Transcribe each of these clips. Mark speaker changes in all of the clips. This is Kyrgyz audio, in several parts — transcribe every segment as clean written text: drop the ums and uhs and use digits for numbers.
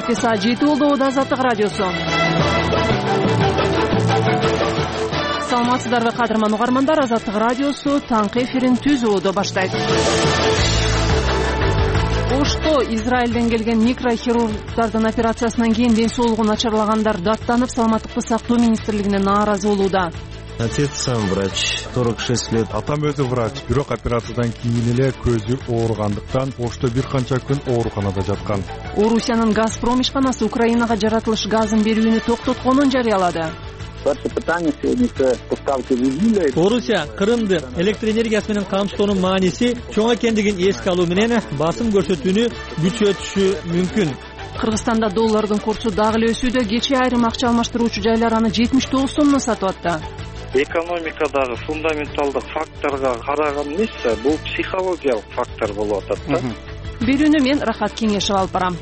Speaker 1: Белгилекте саат 7 болду. Азаттык радиосу. Саламатсыздарбы кадырман угармандар, Азаттык радиосу таңкы эфирин түзүүдө баштайт. Ошто Израилден келген микрохирургдардын операциясынан кийин ден соолугу начарлагандар даттанып, саламаттыкты сактоо министрлигине нааразы болууда.
Speaker 2: Отец сам врач, 46 лет.
Speaker 3: Атам өзү врач, бирок операциядан кийин эле көзү ооругандыктан ошто бир канча күн ооруканада жаткан.
Speaker 1: Орусиянын Газпром ишканасы Украинага жаратылыш газын берүүнү токтотконун жарыялады.
Speaker 4: Орусия Кырымды электр энергиясы менен камсыздоонун мааниси чоң экендигин эске алуу менен басым көрсөтүүнү күчөтүшү мүмкүн.
Speaker 1: Кыргызстанда доллардын курсу дагы эле өсүүдө. Кечээ айрым акча алмаштыруучу жайлар аны 79 сомдон сатып атты.
Speaker 5: Экономикадагы фундаменталдык факторго караган эмес, бул психологиялык фактор болуп атат да.
Speaker 1: Берүүнү мен Рахат Кеңешев алып барам.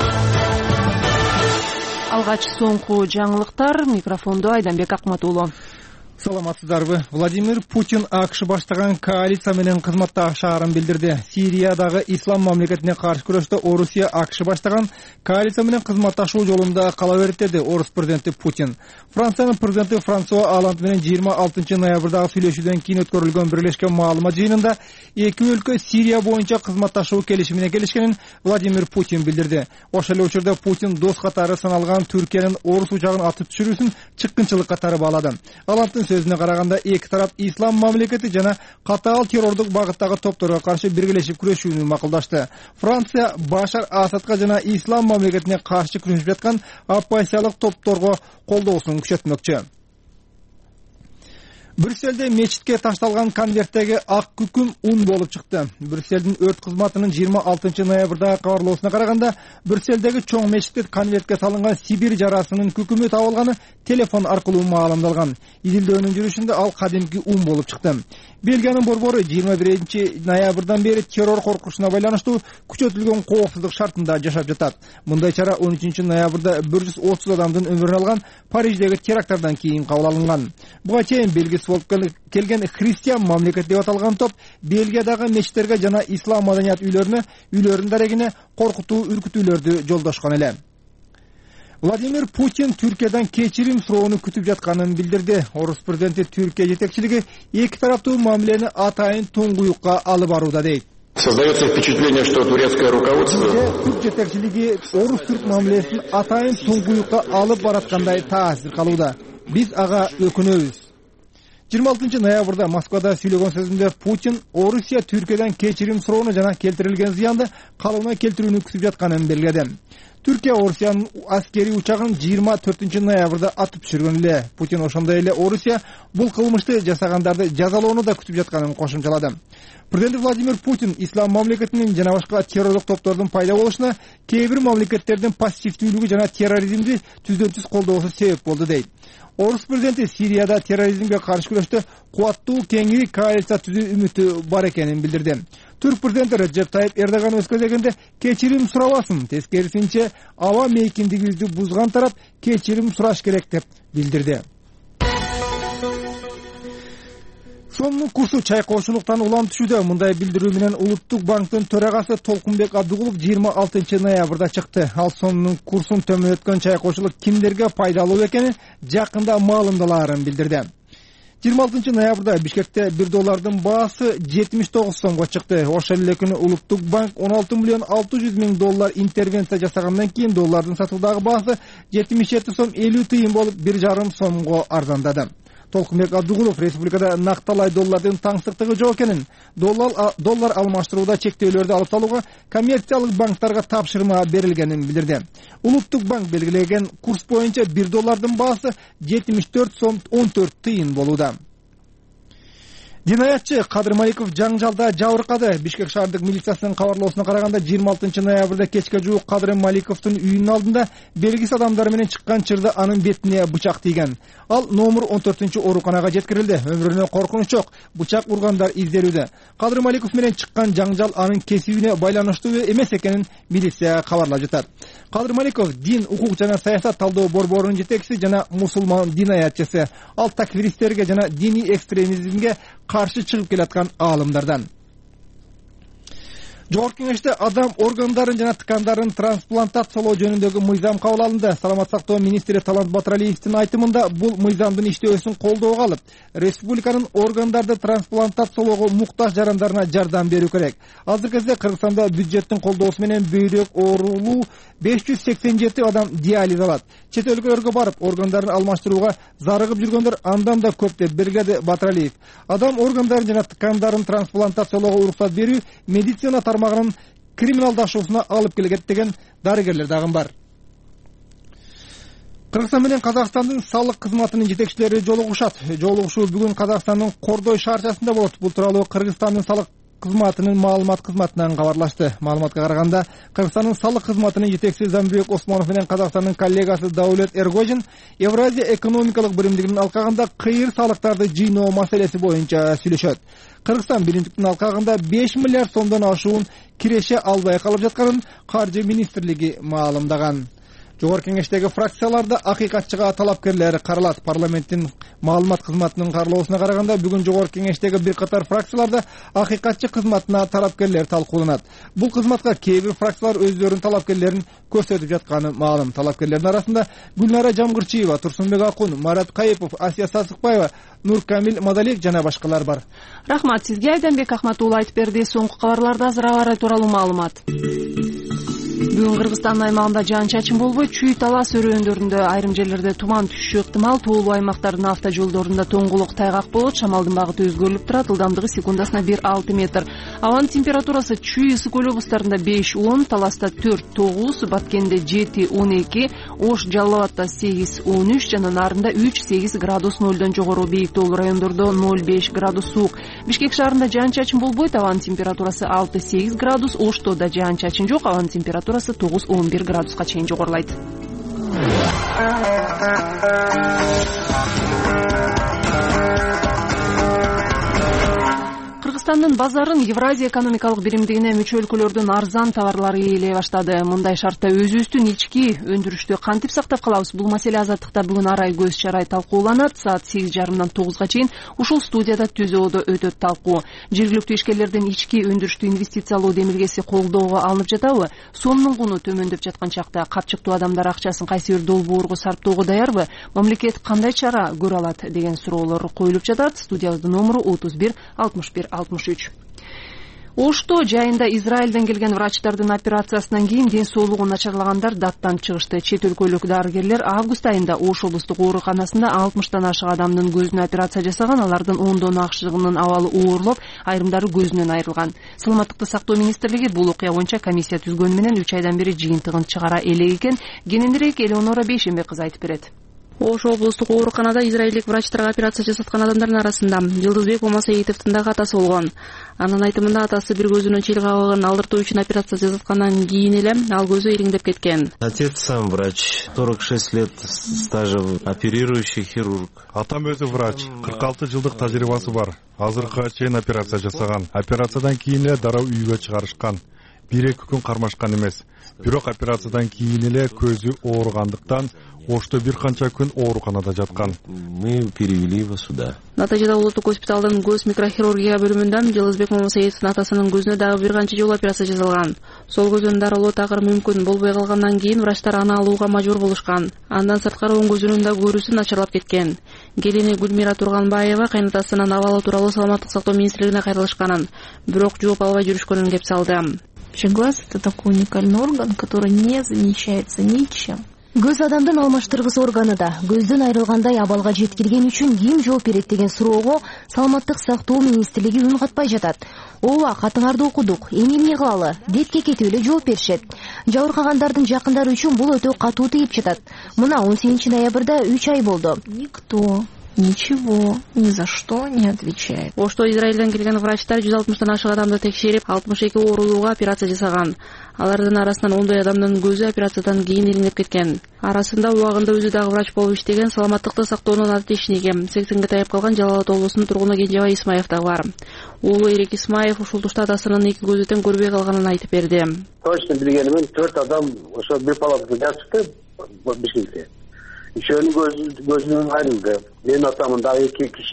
Speaker 1: Алгач соңку жаңылыктар, микрофондо Айданбек Акматуулу.
Speaker 6: Саламатсыздарбы. Владимир Путин АКШ баштаган коалиция менен кызматташаарын билдирди. Сириядагы ислам мамлекетине каршы күрөштө Орусия АКШ баштаган коалиция менен кызматташуу жолунда кала берет деди Орус президенти Путин. Франциянын президенти Франсуа Оланд менен 26 ноябрдагы сүйлөшүүдөн кийин өткөрүлгөн бирлешкен маалымат жыйынында эки өлкө Сирия боюнча кызматташуу келишимине келишкенин Владимир Путин билдирди. Ошол эле учурда Путин дос катары саналган Түркиянын Орус учагын атып түшүрүүсүн чыккынчылык катары баалады. Оланддын сөзүнө караганда эки тарап ислам мамлекети жана катаал террордук багыттагы топторго каршы биргелешип күрөшүүнү макулдашты. Франция Башар Асадка жана ислам мамлекетине каршы күрөшүп жаткан оппозициялык топторго колдоосун күчөтмөкчү. Брюссельде мечитке ташталган конверттеги ак күкүм ун болуп чыкты. Брюссельдин өрт кызматынын 26 ноябрдагы кабарлоосуна караганда, Брюссельдеги чоң мечитте конвертке салынган Сибирь жарасынын күкүмү табылганы телефон аркылуу маалымдалган. Идилдөөнүн жүрүшүндө ал кадимки ун болуп чыкты. Бельгиянын борбору 21 ноябрдан бери террор коркунучуна байланыштуу күчөтүлгөн коопсуздук шартында жашап жатат. Мындай чара 13 ноябрда 130 адамдын өмүрүн алган Париждеги теракттардан кийин кабыл алынган. Буга чейин белгисиз болуп келген христиан мамлекет деп аталган топ Бельгиядагы мечиттерге жана ислам маданият үйлөрүнүн дарегине коркутуу, үркүтүүлөрдү жолдошкон эле. Владимир Путин Түркиядан кечирим суроону күтүп жатканын билдирди. Орус президенти Түркия жетекчилиги эки тараптуу мамилени атайын туңгуюкка алып барууда дейт.
Speaker 7: Создается впечатление, что турецкое руководство
Speaker 6: Түрк жетекчилиги Орус-Түрк мамилесин атайын туңгуюкка алып бараткандай таасир калууда. Биз ага өкүнөбүз. 26 ноябрда Москвада сүйлөгөн сөзүндө Путин Орусия Түркиядан кечирим суроону жана келтирилген зыянды калыбына келтирүүнү күтүп жатканын белгиледи. Түркия Орусиянын аскери учагын 24 ноябрда атып түшүргөн эле. Путин ошондой эле Орусия бул кылмышты жасагандарды жазалоону да күтүп жатканын кошумчалады. Президент Владимир Путин ислам мамлекетинин жана башка террорлук топтордун пайда болушуна кээ бир мамлекеттердин пассивдүүлүгү жана терроризмди түздөн-түз колдоосу себеп болду дейт. Орус президенти Сирияда терроризмге каршы күрөштө кубаттуу кеңири коалиция түзүү үмүтү бар экенин билдирди. Түрк президенти Реджеп Тайип Эрдоган өз кезегинде кечирим сурабасын, тескерисинче аба мейкиндигибизди бузган тарап кечирим сураш керек деп билдирди. Сомдун курсу чайкоочулуктан улам түшүүдө. Мындай билдирүү менен Улуттук банктын төрагасы Толкунбек Абдыгулов 26 ноябрда чыкты. Ал сомдун курсун төмөнөткөн чайкоочулук кимдерге пайдалуу экени жакында маалымдалаарын билдирди. 26 ноябрда Бишкекте 1 доллардын баасы 79 сомго чыкты. Ошол эле күнү Улуттук банк 16 миллион 600 миң доллар интервенция жасагандан кийин доллардын сатуудагы баасы 77 сом 50 тыйын болуп 1,5 сомго арзандады. Толкунбек Абдыгулов республикада накталай доллардын таңсыктыгы жок экенин, доллар алмаштырууда чектөөлөрдү алып салууга коммерциялык банктарга тапшырма берилгенин билдирди. Улуттук банк белгилеген курс боюнча 1 доллардын баасы 74 сом 14 тыйын болууда. Динаятчы Кадыр Маликов жаңжалда жабыркады. Бишкек шаардык милициясынын кабарлоосуна караганда 26 ноябрда кечке жуук Кадыр Маликовдун үйүнүн алдында белгисиз адамдар менен чыккан чырда анын бетине бычак тийген. Ал номер 14-ооруканага жеткирилди. Өмүрүнө коркунуч жок. Бычак ургандар изделүүдө. Кадыр Маликов менен чыккан жаңжал анын кесибине байланыштуу эмес экенин милиция кабарлап жатат. Кадыр Маликов дин, укук жана саясат талдоо борборунун жетекчиси жана мусулман динаятчысы. Ал такфиристтерге жана диний экстремизмге каршы чыгып келаткан аалымдардан. Жогорку Кеңеште адам органдарын жана ткандарын трансплантациялоо жөнүндөгү мыйзам кабыл алынды. Саламаттык сактоо министри Талант Батыралиевдин айтымында бул мыйзамдын иштөөсүн колдоого алып, республиканын органдарды трансплантациялоого муктаж жарандарына жардам берүү керек. Азыркы кезде Кыргызстанда бюджеттин колдоосу менен бүйрөк оорулуу 587 адам диализ алат. Чет өлкөлөргө барып, органдарын алмаштырууга зарыгып жүргөндөр андан да көп деп белгиледи Батыралиев. Адам органдарын жана ткандарын трансплантациялоого уруксат берүү медицина тармагынын криминалдашуусуна алып келет деген дарыгерлер дагы бар. Кыргызстан менен Казакстандын салык кызматынын жетекчилери жолугушат. Жолугушуу бүгүн Казакстандын Кордой шаарчасында болот. Бул тууралуу Кыргызстандын салык кызматынын маалымат кызматынан кабарлашты. Маалыматка караганда, Кыргызстандын салык кызматынын жетекчиси Замбек Осмонов менен Казакстандын коллегасы Даулет Эргожин Евразия экономикалык биримдигинин алкагында кыйыр салыктарды жыйноо маселеси боюнча сүйлөшөт. Кыргызстан биримдиктин алкагында 5 миллиард сомдон ашуун киреше албай калып жатканын Каржы министрлиги маалымдаган. Жогорку Кеңештеги фракцияларда акыйкатчыга талапкерлер каралат. Парламенттин маалымат кызматынын кааралоосуна караганда, бүгүн Жогорку Кеңештеги бир катар фракцияларда акыйкатчы кызматына талапкерлер талкууланат. Бул кызматка кээ бир фракциялар өздөрүнүн талапкерлерин көрсөтүп жатканы маалым. Талапкерлердин арасында Гүлнара Жамгырчиева, Турсунбек Акун, Марат Кайыпов, Асия Сасыкбаева, Нуркамил Мадалиев жана башкалар бар.
Speaker 1: Рахмат сизге, Айданбек Ахматулла айтып берди. Соңку кабарларда азыр аба ырайы тууралуу маалымат. Бүгүн Кыргызстандын аймагында жаан-чачын болбой, чүй талас өрөөндөрүндө айрым жерлерде туман түшүшү ыктымал. Тоолуу аймактардын автожолдорунда тоңгулук тайгак болот. Шамалдын багыты өзгөрүлүп турат. Ылдамдыгы секундасына 1-6 метр. Абанын температурасы чүй ысык көл облустарында 5-10, Таласта 4-9, Баткенде 7-12, Ош Жалал Абадта 8-13 жана Нарында 3-8 градус нөлдөн жогору. Бийик тоолуу райондордо 0-5 градус суук. Бишкек шаарында жаан-чачын болбойт. Абанын температурасы 6-8 градус. Ошто да жаан-чачын жок. Абанын температурасы 9-11 градуска чейин жогорулайт. Кыргызстандын базарын Евразия экономикалык биримдигине мүчө өлкөлөрдүн арзан товарлары ээлей баштады. Мындай шартта өзүбүздүн ички өндүрүштү кантип сактап калабыз? Бул маселе Азаттыкта бүгүн арай көз чарай талкууланат. Саат 8:30-дан 9-га чейин ушул студияда ТүЗОдо өтөт талкуу. Жергиликтүү ишкерлердин ички өндүрүштү инвестициялоо демилгеси колдоого алынып жатабы? Сомдун куну төмөндөп жаткан чакта капчыктуу адамдар акчасын кайсы бир долбоорго сарптоого даярбы? Мамлекет кандай чара көрө алат деген суроолор коюлуп жатат. Студиябыздын номеру 31 61 63. Ошто жайында Израилден келген врачтардын операциясынан кийин ден соолугу начарлагандар даттан чыгышты. Чет өлкөлүк дарыгерлер август айында Ош облустук ооруканасында 60тан ашык адамдын көзүнө операция жасаган. Алардын 10 акшыгынын абалы оорлоп, айрымдары көзүнөн айрылган. Саламаттыкты сактоо министрлиги бул окуя боюнча комиссия түзгөнү менен 3 айдан бери жыйынтыгын чыгара элек экен. Кененирээк Элеонора Бейшембек кызы айтып берет.
Speaker 8: Ош облустук ооруканада израилдик врачтарга операция жасаткан адамдардын арасында Жылдызбек Момасеитовдун дагы атасы болгон. Анын айтымында атасы бир көзүнөн чил кабыгын алдыртуу үчүн операция жасаткандан кийин эле ал көзү ириңдеп кеткен.
Speaker 2: Отец сам врач, 46 лет стажа, оперирующий хирург.
Speaker 3: Атам өзү врач, 46 жылдык тажрыйбасы бар. Азыркыга чейин операция жасаган. Операциядан кийин эле дароо үйгө чыгарышкан. 1-2 күн кармашкан эмес. Бирок операциядан кийин эле көзү ооругандыктан Ошто бир канча күн ооруканада жаткан.
Speaker 2: Мы перевели его сюда.
Speaker 8: Натажада улуттук госпиталдын көз микрохирургия бөлүмүндө Жылдызбек Момасеитовдун атасынын көзүнө дагы бир канча жолу операция жасалган. Сол көзүн дарылоо тагыр мүмкүн болбой калгандан кийин врачтар аны алууга мажбур болушкан. Андан сырткары оң көзүнүн да көрүүсү начарлап кеткен. Келини Гүлмира Турганбаева кайнатасынын абалы тууралуу Саламаттык сактоо министрлигине кайрылышканын, бирок жооп албай жүрүшкөнүн кеп салды.
Speaker 9: Вообще глаз — это такой уникальный орган, который не замечается ничем.
Speaker 10: Көз адамдын алмаштыргыс органы да. Көздөн айрылгандай абалга жеткирген үчүн ким жооп берет деген суроого Саламаттык сактоо министрлиги үн катпай жатат. Ооба, катыңарды окудук, эми эмне кылалы? Детке кетип эле жооп беришет. Жабыркагандардын жакындары үчүн бул өтө катуу тийип жатат. Мына 18-ноябрда 3 ай болду.
Speaker 9: Никто ничего ни за что не отвечает.
Speaker 8: Ошто Израилден келген врачтар 160тан ашык адамды текшерип, 62 оорулууга операция жасаган. Алардын арасынан 10 адамдын көзү операциядан кийин ириңдеп кеткен. Арасында убагында өзү дагы врач болуп иштеген саламаттыкты сактоонун атишниги 80ге таяп калган Жалал Абад облусунун тургуну Кенжебай Исмаев да бар. Уулу Эрик Исмаев ушул тушта атасынын 2 көзү тең көрбөй калганын айтып берди.
Speaker 11: Точно билгенимен 4 адам ошо бир палатада жатышты Бишкекте. Үшөөнүн көзүнөн айрылды. Менин атамын дагы 2 киши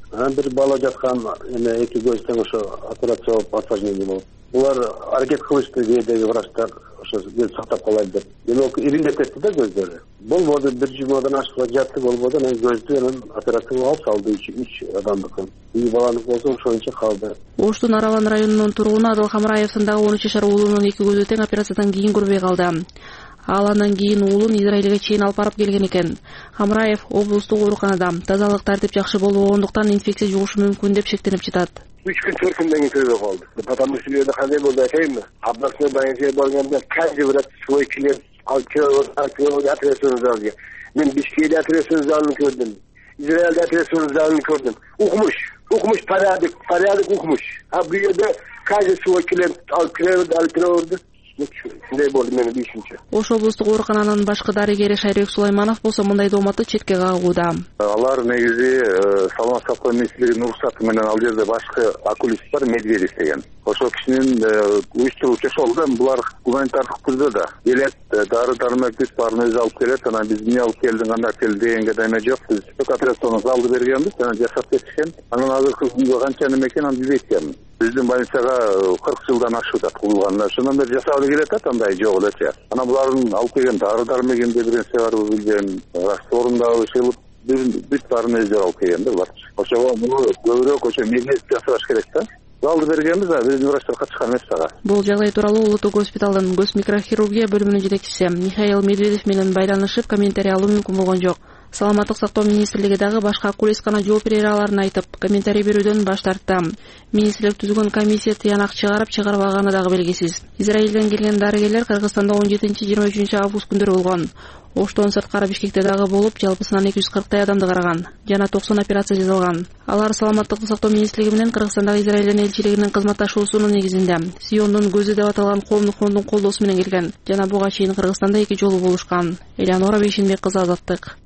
Speaker 11: бир бала жаткан эме эки көз тең ошо операция болуп осложнение болуп. Булар аракет кылышты кээдеги врачтар ошо көз сактап калайлы деп. Демек ириндеп кетти да көздөрү. Болбоду, бир жумадан ашып жатты, болбоду, анан көздү анан операция алып салды 3 адамдыкын. Бир баланык болсо ошончо калды.
Speaker 8: Оштун Аралан районунун тургуну Адыл Хамраевдин дагы 13 жашар уулунун эки көзү тең операциядан кийин көрбөй калды. Ал андан кийин уулун Израилге чейин алып барып келген экен. Хамраев облустук ооруканада тазалык тартип жакшы болбогондуктан инфекция жугушу мүмкүн деп шектенип жатат.
Speaker 11: 3 күн 4 күндөн кийин көрбөй калды. Потому что жерде кандай болду айтайынбы? Абдасына баягы болгондо каждый врач свой член алып операциянын залына. Мен Бишкекте операциянын залын көрдүм. Израилде операциянын залын көрдүм. Укмуш порядок укмуш. А бу жерде каждый свой член алып кирди. Шундай болду менин бишинчи.
Speaker 8: Ош облустук оорукананын башкы дарыгери Шайрек Сулайманов болсо мындай дооматты четке кагууда.
Speaker 12: Алар негизи саламаттык сактоо министрлигинин уруксаты менен ал жерде башкы окулист бар, Медведев деген. Ошол кишинин уюштуруучу ошол да, булар гуманитардык түрдө да келет, дары-дармек баарын өзү алып келет, анан биз эмне алып келдиң, кандай келди дегенге да эме жок. Биз операционун залды бергенбиз, анан жашап кетишкен. Анан азыркы күнгө канча неме экенин аны билбейт экенмин. Биздин больницага 40 жылдан ашууда курулган. Ошондон бери жасалып келатат, андай жок элечи. Анан булардын алып келген дары-дармегинде бир нерсе барбы билбейм, растворундагы ишилип бүт баарын өздөрү алып келген да булар. Ошого муну көбүрөөк ошо медицине жасаш керек да. Залды бергенбиз, а биздин врачтар катышкан эмес дагы.
Speaker 8: Бул жагдай тууралуу Улуттук госпиталдын көз микрохирургия бөлүмүнүн жетекчиси Михаил Медведев менен байланышып комментарий алуу мүмкүн болгон жок. Саламаттык сактоо министрлиги дагы башка окулисткана жооп бере аларын айтып, комментарий берүүдөн баш тартты. Министрлик түзгөн комиссия тыянак чыгарбаганы дагы белгисиз. Израилден келген дарыгерлер Кыргызстанда 17-23 август күндөрү болгон. Оштон сырткары Бишкекте дагы болуп, жалпысынан 240 адамды караган жана 90 операция жасалган. Алар саламаттыкты сактоо министрлиги менен Кыргызстандагы Израилдин элчилигинин кызматташуусунун негизинде Сиондун көзү деп аталган коомдук фондун колдоосу менен келген жана буга чейин Кыргызстанда 2 жолу болушкан. Элеонора Бейшенбек кызы, Азаттык.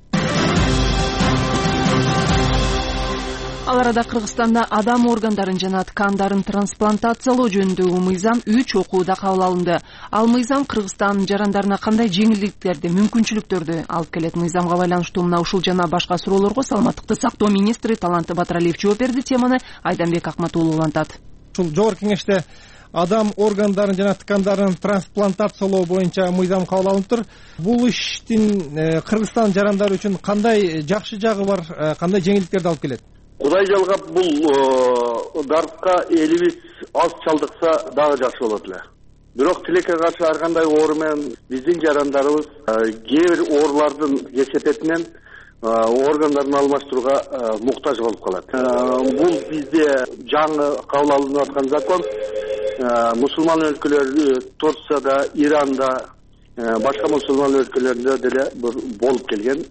Speaker 1: Ал арада Кыргызстанда адам органдарын жана ткандарын трансплантациялоо жөнүндөгү мыйзам 3 окууда кабыл алынды. Ал мыйзам Кыргызстан жарандарына кандай жеңилдиктерди, мүмкүнчүлүктөрдү алып келет? Мыйзамга байланыштуу мына ушул жана башка суроолорго саламаттыкты сактоо министри Таланты Батыралиев жооп берди. Теманы Айданбек Акматуулу улантат.
Speaker 6: Ушул жогорку кеңеште адам органдарын жана ткандарын трансплантациялоо боюнча мыйзам кабыл алынып. Бул иштин Кыргызстан жарандары үчүн кандай жакшы жагы бар, кандай жеңилдиктерди алып келет?
Speaker 13: Кудай жалгап бул дартка элибиз аз чалдыкса дагы жакшы болот эле. Бирок тилекке каршы ар кандай оору менен биздин жарандарыбыз кээ бир оорулардын кесепетинен органдарын алмаштырууга муктаж болуп калат. Бул бизде жаңы кабыл алынып аткан закон. Мусулман өлкөлөр Турцияда, Иранда, башка мусулман өлкөлөрүндө деле болуп келген.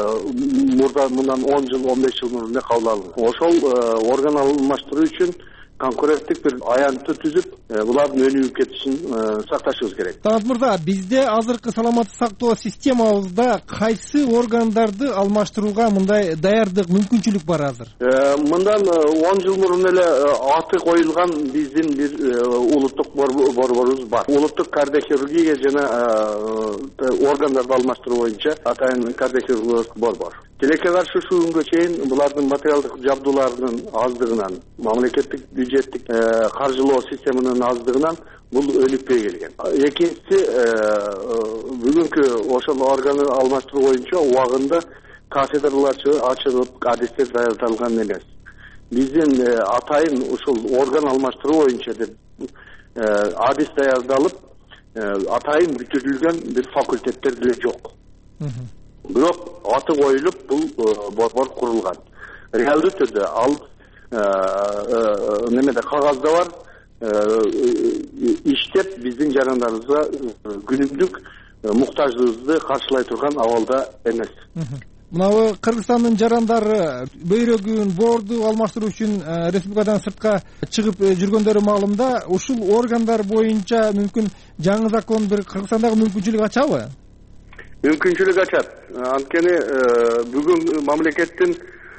Speaker 13: Мындан 10 жыл, 15 жыл мурун кабыл алынган. Ошол орган алмаштыруу үчүн конкуренттик бир аянтты түзүп, булардын өнүгүп кетишин сакташыбыз керек.
Speaker 6: Талант мырза, бизде азыркы саламаттык сактоо системабызда кайсы органдарды алмаштырууга мындай даярдык, мүмкүнчүлүк бар азыр?
Speaker 13: Мындан 10 жыл мурун эле аты коюлган биздин бир улуттук борборубуз бар. Улуттук кардиохирургия жана органдарды алмаштыруу боюнча атайын кардиохирургиялык борбор. Тилекке каршы ушул күнгө чейин булардын материалдык жабдууларынын аздыгынан, мамлекеттик бюджеттик каржылоо системанын аздыгынан бул өнүкпөй келген. Экинчиси, бүгүнкү ошол органды алмаштыруу боюнча убагында кафедралар ачылып, адистер даярдалган эмес. Биздин атайын ушул орган алмаштыруу боюнча деп адис даярдалып, атайын бүтүрүлгөн бир факультеттер деле жок. Бирок аты коюлуп бул борбор курулган. Реалдуу түрдө ал немеде кагазда бар, иштеп биздин жарандарыбызга күнүмдүк муктаждыгыбызды каршылай турган абалда эмес.
Speaker 6: Мына Кыргызстандын жарандары бөйрөгүн, боорду алмаштыруу үчүн республикадан сыртка чыгып жүргөндөрү маалымда, ушул органдар боюнча мүмкүн жаңы закон бир Кыргызстандагы мүмкүнчүлүк ачабы?
Speaker 13: Мүмкүнчүлүк ачат. Анткени бүгүн мамлекеттин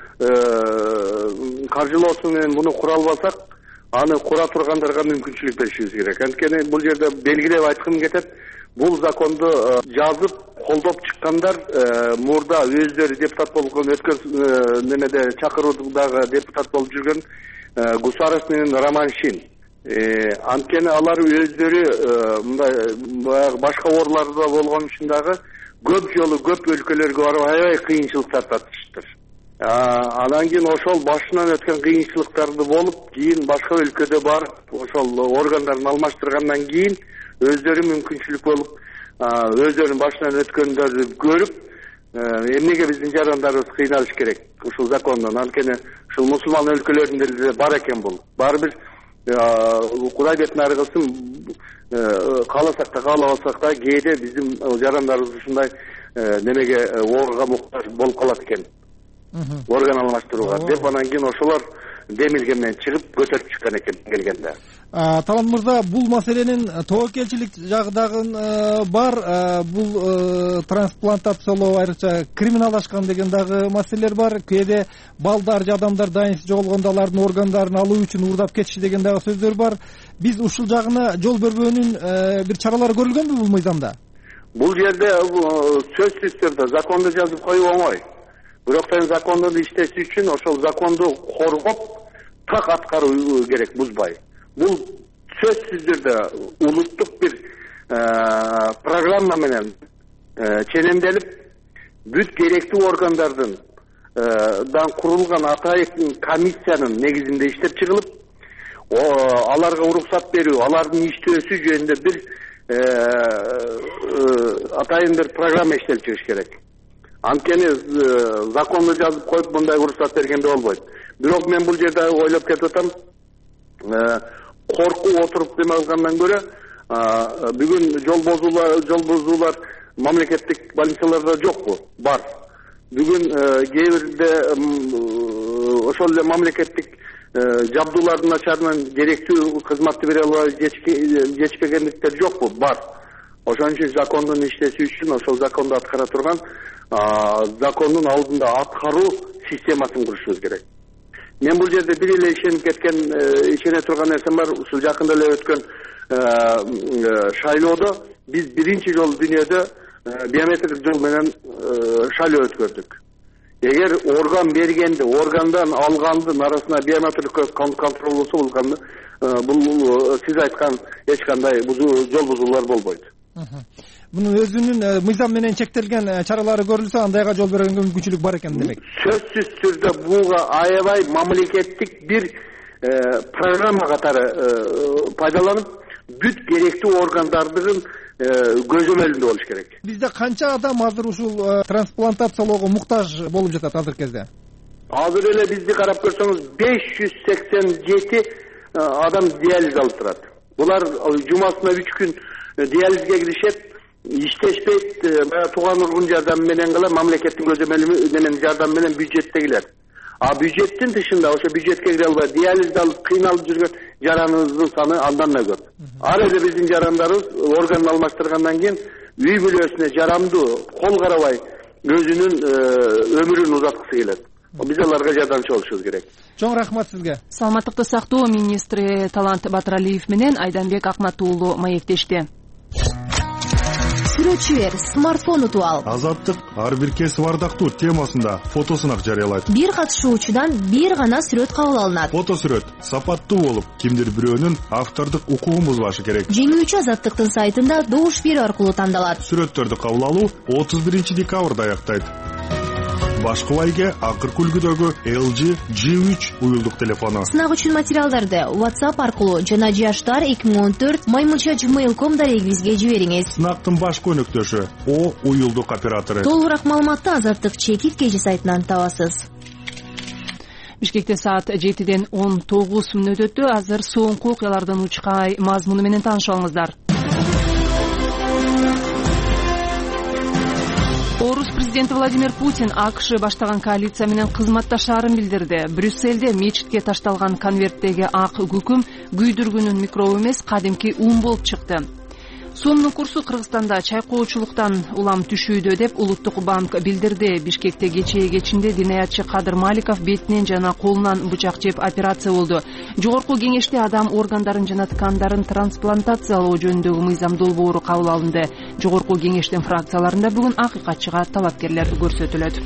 Speaker 13: каржылоосу менен муну кура албасак, аны кура тургандарга мүмкүнчүлүк беришибиз керек. Анткени бул жерде белгилеп айткым кетет, бул законду жазып колдоп чыккандар мурда өздөрү депутат болгон өткөн немеде чакыруудагы депутат болуп жүргөн Гусаров менен Романшин. Анткени алар өздөрү мындай баягы башка орларда болгон үчүн дагы көп жолу көп өлкөлөргө барып аябай кыйынчылыктар тартышыптыр. Анан кийин ошол башынан өткөн кыйынчылыктарды болуп, кийин башка өлкөдө барып, ошол органдарын алмаштыргандан кийин өздөрү мүмкүнчүлүк болуп, өздөрүнүн башынан өткөндөрдү көрүп, эмнеге биздин жарандарыбыз кыйналыш керек ушул закондон? Анткени ушул мусулман өлкөлөрүндө деле бар экен бул. Баары бир Кудай бетин ары кылсын, кааласак да каалабасак да кээде биздин жарандарыбыз ушундай немеге орго муктаж болуп калат экен. Орган алмаштырууга деп, анан кийин ошолор демилген менен чыгып көтөрүп чыккан экен келгенде.
Speaker 6: Талант мырза, бул маселенин тобокелчилик жагы дагы бар. Бул трансплантациялоо айрыкча криминалдашкан деген дагы маселелер бар. Кээде балдар же адамдар дайынсыз жоголгондо алардын органдарын алуу үчүн уурдап кетиши деген дагы сөздөр бар. Биз ушул жагына жол бербөөнүн бир чаралары көрүлгөнбү бул мыйзамда?
Speaker 13: Бул жерде сөзсүз түрдө законду жазып коюу оңой. Бирок законду иштетиш үчүн ошол законду коргоп так аткаруу керек, бузбай. Бул сөзсүз түрдө улуттук бир программа менен ченемделип, бүт керектүү органдардын дан курулган атайын комиссиянын негизинде иштеп чыгылып, аларга уруксат берүү, алардын иштөөсү жөнүндө бир атайын бир программа иштелип чыгыш керек. Анткени законду жазып коюп мындай уруксат бергенде болбойт. Бирок мен бул жерде ойлоп кетип атам, коркуу отуруп деме алгандан көрө, бүгүн жол бузуулар мамлекеттик больницаларда жокпу? Бар. Бүгүн кээ бирде ошол эле мамлекеттик жабдуулардын начарынан керектүү кызматты бере албай жетишпегендиктер жокпу? Бар. Ошон үчүн закондун иштеши үчүн ошол законду аткара турган закондун алдында аткаруу системасын курушубуз керек. Мен бул жерде бир эле ишене турган нерсем бар. Ушул жакында эле өткөн шайлоодо биз биринчи жолу дүйнөдө биометрик жол менен шайлоо өткөрдүк. Эгер орган бергенде, органдан алгандын арасына биометрик контрол болсо, бул сиз айткан эч кандай жол бузуулар болбойт.
Speaker 6: Мунун өзүнүн мыйзам менен чектелген чаралары көрүлсө, андайга жол бергенге мүмкүнчүлүк бар экен демек.
Speaker 13: Сөзсүз түрдө буга аябай мамлекеттик бир программа катары пайдаланып, бүт керектүү органдардын көзөмөлүндө болуш керек.
Speaker 6: Бизде канча адам азыр ушул трансплантациялоого муктаж болуп жатат азыркы кезде?
Speaker 13: Азыр эле бизди карап көрсөңүз 587 адам диализ алып турат. Булар жумасына 3 күн диализге киришет, иштешпейт, тууган ургун жардамы менен гана мамлекеттин көзөмөлү менен жардам менен бюджетте келет. А бюджеттин тышында ошо бюджетке кире албай диализди алып кыйналып жүргөн жараныбыздын саны андан да көп. Ар эле биздин жарандарыбыз орган алмаштыргандан кийин үй бүлөсүнө жарамдуу, кол карабай өзүнүн өмүрүн узаткысы келет. Биз аларга жардамчы болушубуз керек.
Speaker 6: Чоң рахмат сизге.
Speaker 1: Саламаттыкты сактоо министри Талант Батыралиев менен Айданбек Акмат уулу маектешти.
Speaker 10: Сүрөтчү бер, смартфон утуп ал.
Speaker 3: Азаттык ар бир кесип ардактуу темасында фотосунак жарыялайт.
Speaker 10: Бир катышуучудан бир гана сүрөт кабыл алынат.
Speaker 3: Фотосүрөт сапаттуу болуп, кимдир бирөөнүн автордук укугун бузбашы керек.
Speaker 10: Жеңүүчү Азаттыктын сайтында добуш берүү аркылуу тандалат.
Speaker 3: Сүрөттөрдү кабыл алуу 31-декабрда аяктайт. Башкы байге акыркы үлгүдөгү LG G3 уюлдук телефону.
Speaker 10: Сынак үчүн материалдарды WhatsApp аркылуу жана jashtar2014@gmail.com дарегибизге жибериңиз.
Speaker 3: Сынактын башкы өнөктөшү O уюлдук оператору.
Speaker 10: Толугураак маалыматты Азаттык чекит кежи сайтынан табасыз.
Speaker 1: Бишкекте саат 7-ден 19 мүнөт өттү. Азыр соңку окуялардын учкай мазмуну менен таанышып алыңыздар. Орус президенти Владимир Путин АКШ баштаган коалиция менен кызматташаарын билдирди. Брюссельде мечитке ташталган конверттеги ак күкүм күйдүргүнүн микробу эмес, кадимки ун болуп чыкты. сомдун курсу Кыргызстанда чайкоочулуктан улам түшүүдө деп Улуттук банк билдирди. Бишкекте кечинде динаятчы Кадыр Маликов бетинен жана колунан бычак жеп операция болду. Жогорку кеңеште адам органдарын жана ткандарын трансплантациялоо жөнүндөгү мыйзам долбоору кабыл алынды. Жогорку кеңештин фракцияларында бүгүн акыйкатчыга талапкерлер көрсөтүлөт.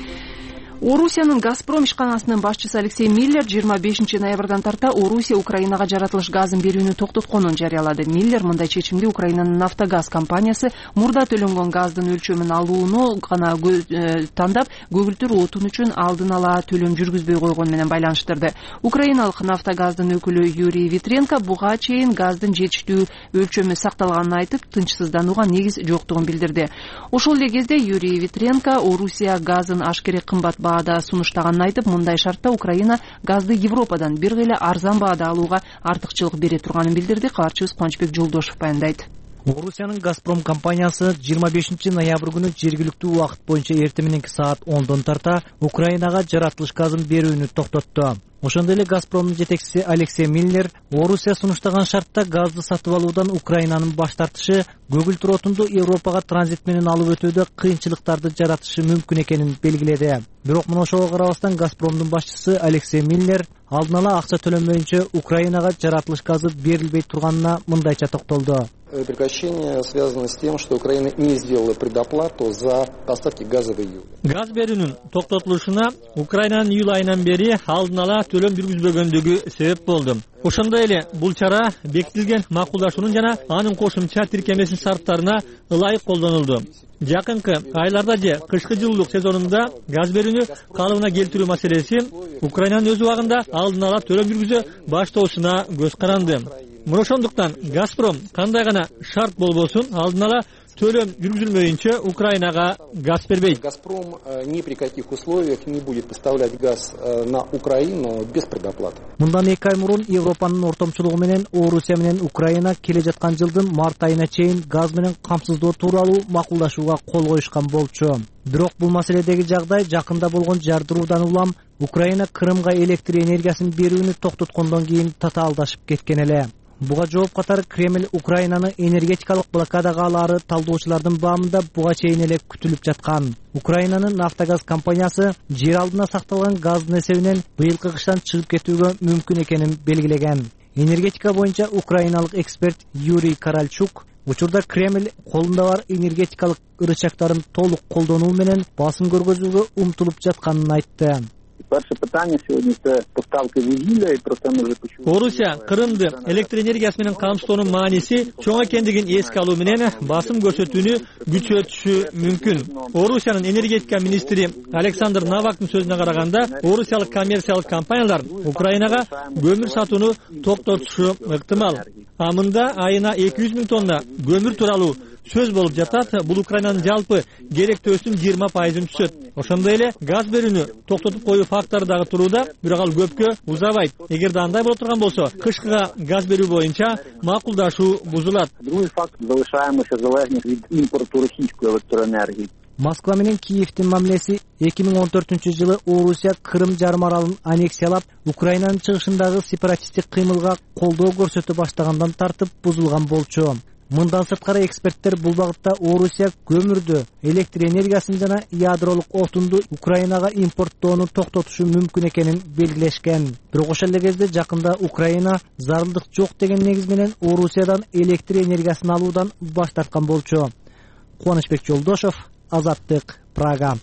Speaker 1: Орусиянын Газпром ишканасынын башчысы Алексей Миллер 25 ноябрдан тарта Орусия Украинага жаратылыш газын берүүнү токтотконун жарыялады. Миллер мындай чечимди Украинанын Нафтогаз компаниясы мурда төлөнгөн газдын өлчөмүн алууну гана тандап, көгүлтүр отун үчүн алдын ала төлөм жүргүзбөй койгону менен байланыштырды. Украиналык Нафтогаздын өкүлү Юрий Витренко буга чейин газдын жетиштүү өлчөмү сакталганын айтып, тынчсызданууга негиз жоктугун билдирди. Ошол эле кезде Юрий Витренко Орусия газын ашкерек кымбат баада сунуштаганын айтып, мындай шартта Украина газды Европадан бир кыйла арзан баада алууга артыкчылык бере турганын билдирди. Кабарчыбыз Кубанычбек Жолдошов баяндайт.
Speaker 14: Орусиянын Газпром компаниясы 25 ноябрь күнү жергиликтүү убакыт боюнча эртең мененки саат 10дон тарта Украинага жаратылыш газын берүүнү токтотту. Ошондой эле Газпромдун жетекчиси Алексей Миллер Орусия сунуштаган шартта газды сатып алуудан Украинанын баш тартышы көгүлтүр отунду Европага транзит менен алып өтүүдө кыйынчылыктарды жаратышы мүмкүн экенин белгиледи. Бирок мына ошого карабастан Газпромдун башчысы Алексей Миллер алдын ала акча төлөнбөйүнчө Украинага жаратылыш газы берилбей турганына мындайча токтолду.
Speaker 15: Прекращение связано с тем, что Украина не сделала предоплату за поставки газа в июле.
Speaker 4: Газ берүүнүн токтотулушуна Украинанын июль айынан бери алдын ала төлөм жүргүзбөгөндүгү себеп болду. Ошондой эле бул чара бекитилген макулдашуунун жана анын кошумча тиркемесинин шарттарына ылайык колдонулду. Жакынкы айларда же кышкы жылуулук сезонунда газ берүүнү калыбына келтирүү маселеси Украинанын өз убагында алдын ала төлөм жүргүзө баштоосуна көз каранды. Ошондуктан Газпром кандай гана шарт болбосун алдын ала төлөм жүргүзүлмөйүнчө Украинага газ бербейт.
Speaker 15: Газпром ни при каких условиях не будет поставлять газ на Украину без предоплаты.
Speaker 14: Мындан 2 ай мурун Европанын ортомчулугу менен Орусия менен Украина келе жаткан жылдын март айына чейин газ менен камсыздоо тууралуу макулдашууга кол коюшкан болчу. Бирок бул маселедеги жагдай жакында болгон жардыруудан улам Украина Крымга электр энергиясын берүүнү токтоткондон кийин татаалдашып кеткен эле. Буга жооп катары Кремль Украинаны энергетикалык блокадага алаары талдоочулардын баамында буга чейин эле күтүлүп жаткан. Украинанын Нафтогаз компаниясы жер алдына сакталган газдын эсебинен быйылкы кыштан чыгып кетүүгө мүмкүн экенин белгилеген. Энергетика боюнча украиналык эксперт Юрий Каральчук учурда Кремль колунда бар энергетикалык ырычактарын толук колдонуу менен басым көргөзүүгө умтулуп жатканын айтты.
Speaker 16: Перше питання сьогодні це поставки вугілля і про це ми вже почули.
Speaker 4: Орусия Крымды электр энергиясы менен камсыздоонун мааниси чоң экендигин эске алуу менен басым көрсөтүүнү күчөтүшү мүмкүн. Орусиянын энергетика министри Александр Навактын сөзүнө караганда, орусиялык коммерциялык компаниялар Украинага көмүр сатууну токтотушу ыктымал. Мында айына 200 000 тонна көмүр тууралуу сөз болуп жатат. Бул Украинанын жалпы керектөөсүнүн 20% түшөт. Ошондой эле газ берүүнү токтотуп коюу фактору дагы турууда, бирок ал көпкө узабайт. Эгерде андай боло турган болсо, кышкыга газ берүү боюнча макулдашуу бузулат.
Speaker 16: Другой факт, залишаемся залежних від імпорту російської електроенергії.
Speaker 14: Москва менен Киевдин мамилеси 2014-жылы Орусия Крым жарым аралын аннексиялап, Украинанын чыгышындагы сепаратисттик кыймылга колдоо көрсөтө баштагандан тартып бузулган болчу. Мындан сырткары эксперттер бул багытта Орусия көмүрдү, электр энергиясын жана ядролук отунду Украинага импорттоону токтотушу мүмкүн экенин белгилешкен. Бирок ошол эле кезде жакында Украина зарылдык жок деген негиз менен Орусиядан электр энергиясын алуудан баш тарткан болчу. Кубанычбек Жолдошов, Азаттык, Прага.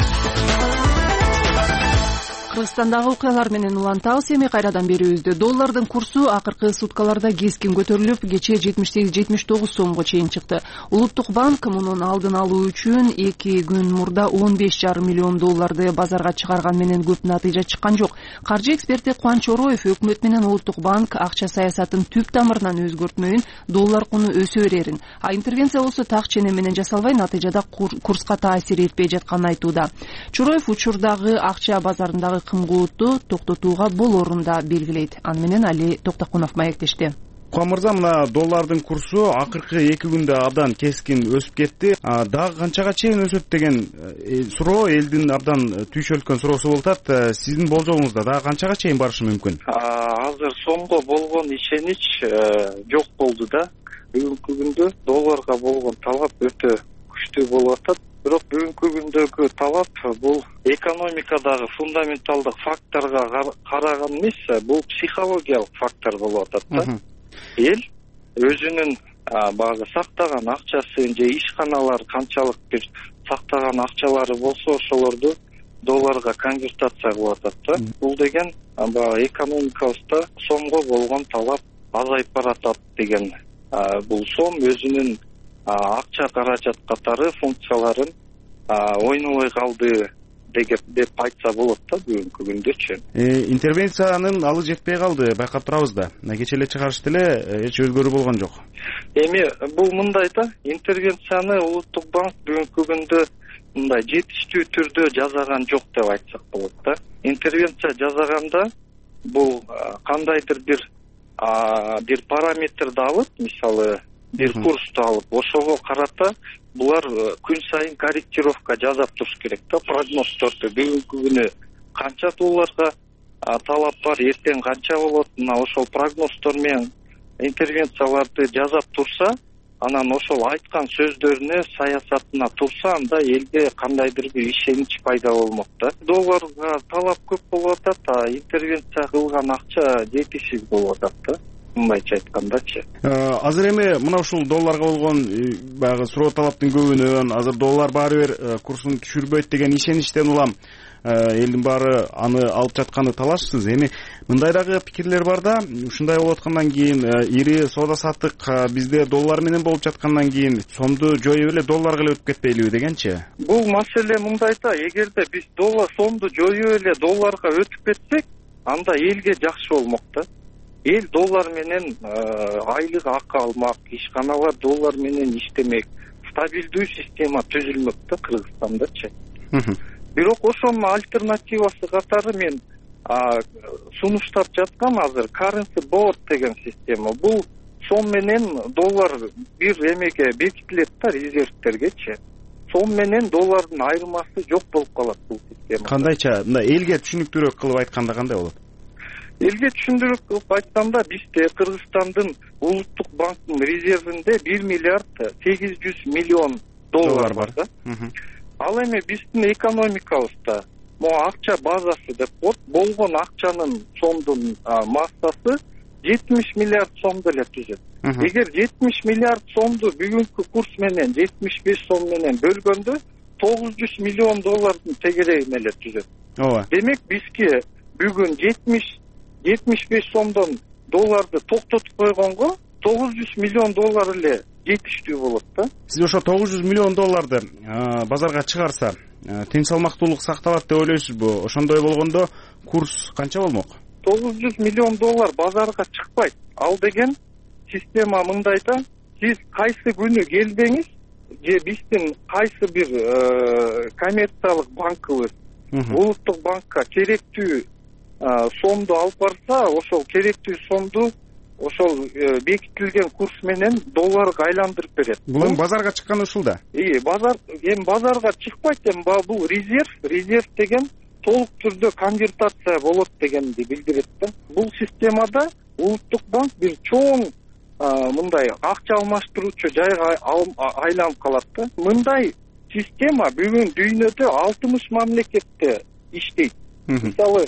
Speaker 1: Кыргызстандагы окуялар менен улантабыз. Эми кайрадан берүүбүздө доллардын курсу акыркы суткаларда кескин көтөрүлүп, кечээ 78-79 сомго чейин чыкты. Улуттук банк мунун алдын алуу үчүн 2 күн мурда 15,5 миллион долларды базарга чыгарган менен көп натыйжа чыккан жок. Каржы эксперти Кубаныч Чороев өкмөт менен Улуттук банк акча саясатын түп тамырынан өзгөртмөйүн, доллар куну өсө берерин, интервенция болсо так ченем менен жасалбай, натыйжада курска таасир этпей жатканын айтууда. Чороев учурдагы акча базарындагы кымгуутту токтотууга болорун да белгилейт. Аны менен Али Токтокунов маектешти.
Speaker 17: Кубан мырза, мына доллардын курсу акыркы 2 күндө абдан кескин өсүп кетти. Дагы канчага чейин өсөт деген суроо элдин абдан түйшөлткөн суроосу болуп атат. Сиздин болжоуңузда дагы канчага чейин барышы мүмкүн?
Speaker 5: Азыр сомго болгон ишенич жок болду да. бүгүнкү күндө долларга болгон талап өтө күчтүү болуп атат. Бирок бүгүнкү күндөгү талап бул экономикадагы фундаменталдык факторго караган эмес, бул психологиялык фактор болуп атат да. Эл өзүнүн баягы сактаган акчасын же ишканалар канчалык бир сактаган акчалары болсо ошолорду долларга конвертация кылып атат да. Бул деген баягы экономикабызда сомго болгон талап азайып баратат деген. Бул сом өзүнүн акча каражат катары функцияларын ойнобой калды деп айтса болот да бүгүнкү күндөчү.
Speaker 17: Интервенциянын алы жетпей калды, байкап турабыз да. Кечээ эле чыгарышты эле эч өзгөрүү болгон жок.
Speaker 5: Эми бул мындай да, интервенцияны Улуттук банк бүгүнкү күндө мындай жетиштүү түрдө жасаган жок деп айтсак болот да. Интервенция жасаганда бул кандайдыр бир параметрди алып, мисалы бир курсту алып, ошого карата булар күн сайын корректировка жасап туруш керек да, прогноздорду. Бүгүнкү күнү канча долларга талап бар, эртең канча болот, мына ошол прогноздор менен интервенцияларды жасап турса, анан ошол айткан сөздөрүнө, саясатына турса, анда элге кандайдыр бир ишенич пайда болмок да. Долларга талап көп болуп атат, интервенция кылган акча жетишсиз болуп атат да. Мындайча айткандачы.
Speaker 17: Азыр эми мына ушул долларга болгон баягы суроо талаптын көбүнөн азыр доллар баары бир курсун түшүрбөйт деген ишеничтен улам элдин баары аны алып жатканы талашсыз. Эми мындай дагы пикирлер бар да, ушундай болуп аткандан кийин ири соода саттык бизде доллар менен болуп жаткандан кийин сомду жоюп эле долларга эле өтүп кетпейлиби дегенчи.
Speaker 5: Бул маселе мындай да, эгерде биз сомду жоюп эле долларга өтүп кетсек, анда элге жакшы болмок да. Эл доллар менен айлык акы алмак, ишканалар доллар менен иштемек, стабилдүү система түзүлмөк да Кыргызстандачы. Бирок ошонун альтернативасы катары мен сунуштап жаткан азыр currency board деген система. Бул сом менен доллар бир эмеге бекитилет да, резервтергечи. Сом менен доллардын айырмасы жок болуп калат бул система.
Speaker 17: Кандайча, мына элге түшүнүктүүрөөк кылып айтканда кандай болот?
Speaker 5: Элге түшүндүрүп кылып айтканда, бизде Кыргызстандын Улуттук банктын резервинде 1 миллиард 800 миллион доллар бар да. Ал эми биздин экономикабызда могу акча базасы деп коет, болгон акчанын сомдун массасы 70 миллиард сомду эле түзөт. Эгер 70 миллиард сомду бүгүнкү курс менен 75 сом менен бөлгөндө 900 миллион доллардын тегерегин эле түзөт.
Speaker 17: Ооба.
Speaker 5: Демек бизге бүгүн 75 сомдон долларды токтотуп койгонго 900 миллион доллар эле жетиштүү болот да.
Speaker 17: Сиз ошо 900 миллион долларды базарга чыгарса, тең салмактуулук сакталат деп ойлойсузбу? Ошондой болгондо курс канча болмок?
Speaker 5: 900 миллион доллар базарга чыкпайт. Ал деген система мындай да, сиз кайсы күнү келбеңиз, же биздин кайсы бир коммерциялык банкыбыз Улуттук банкка керектүү сомду алып барса, ошол керектүү сомду ошол бекитилген курс менен долларга айландырып берет.
Speaker 17: Бул базарга чыккан ушул да.
Speaker 5: Базарга чыкпайт, бул резерв деген толук түрдө конвертация болот дегенди билдирет да. Бул системада Улуттук банк бир чоң мындай акча алмаштыруучу жайга айланып калат да. Мындай система бүгүн дүйнөдө 60 мамлекетте иштейт. Мисалы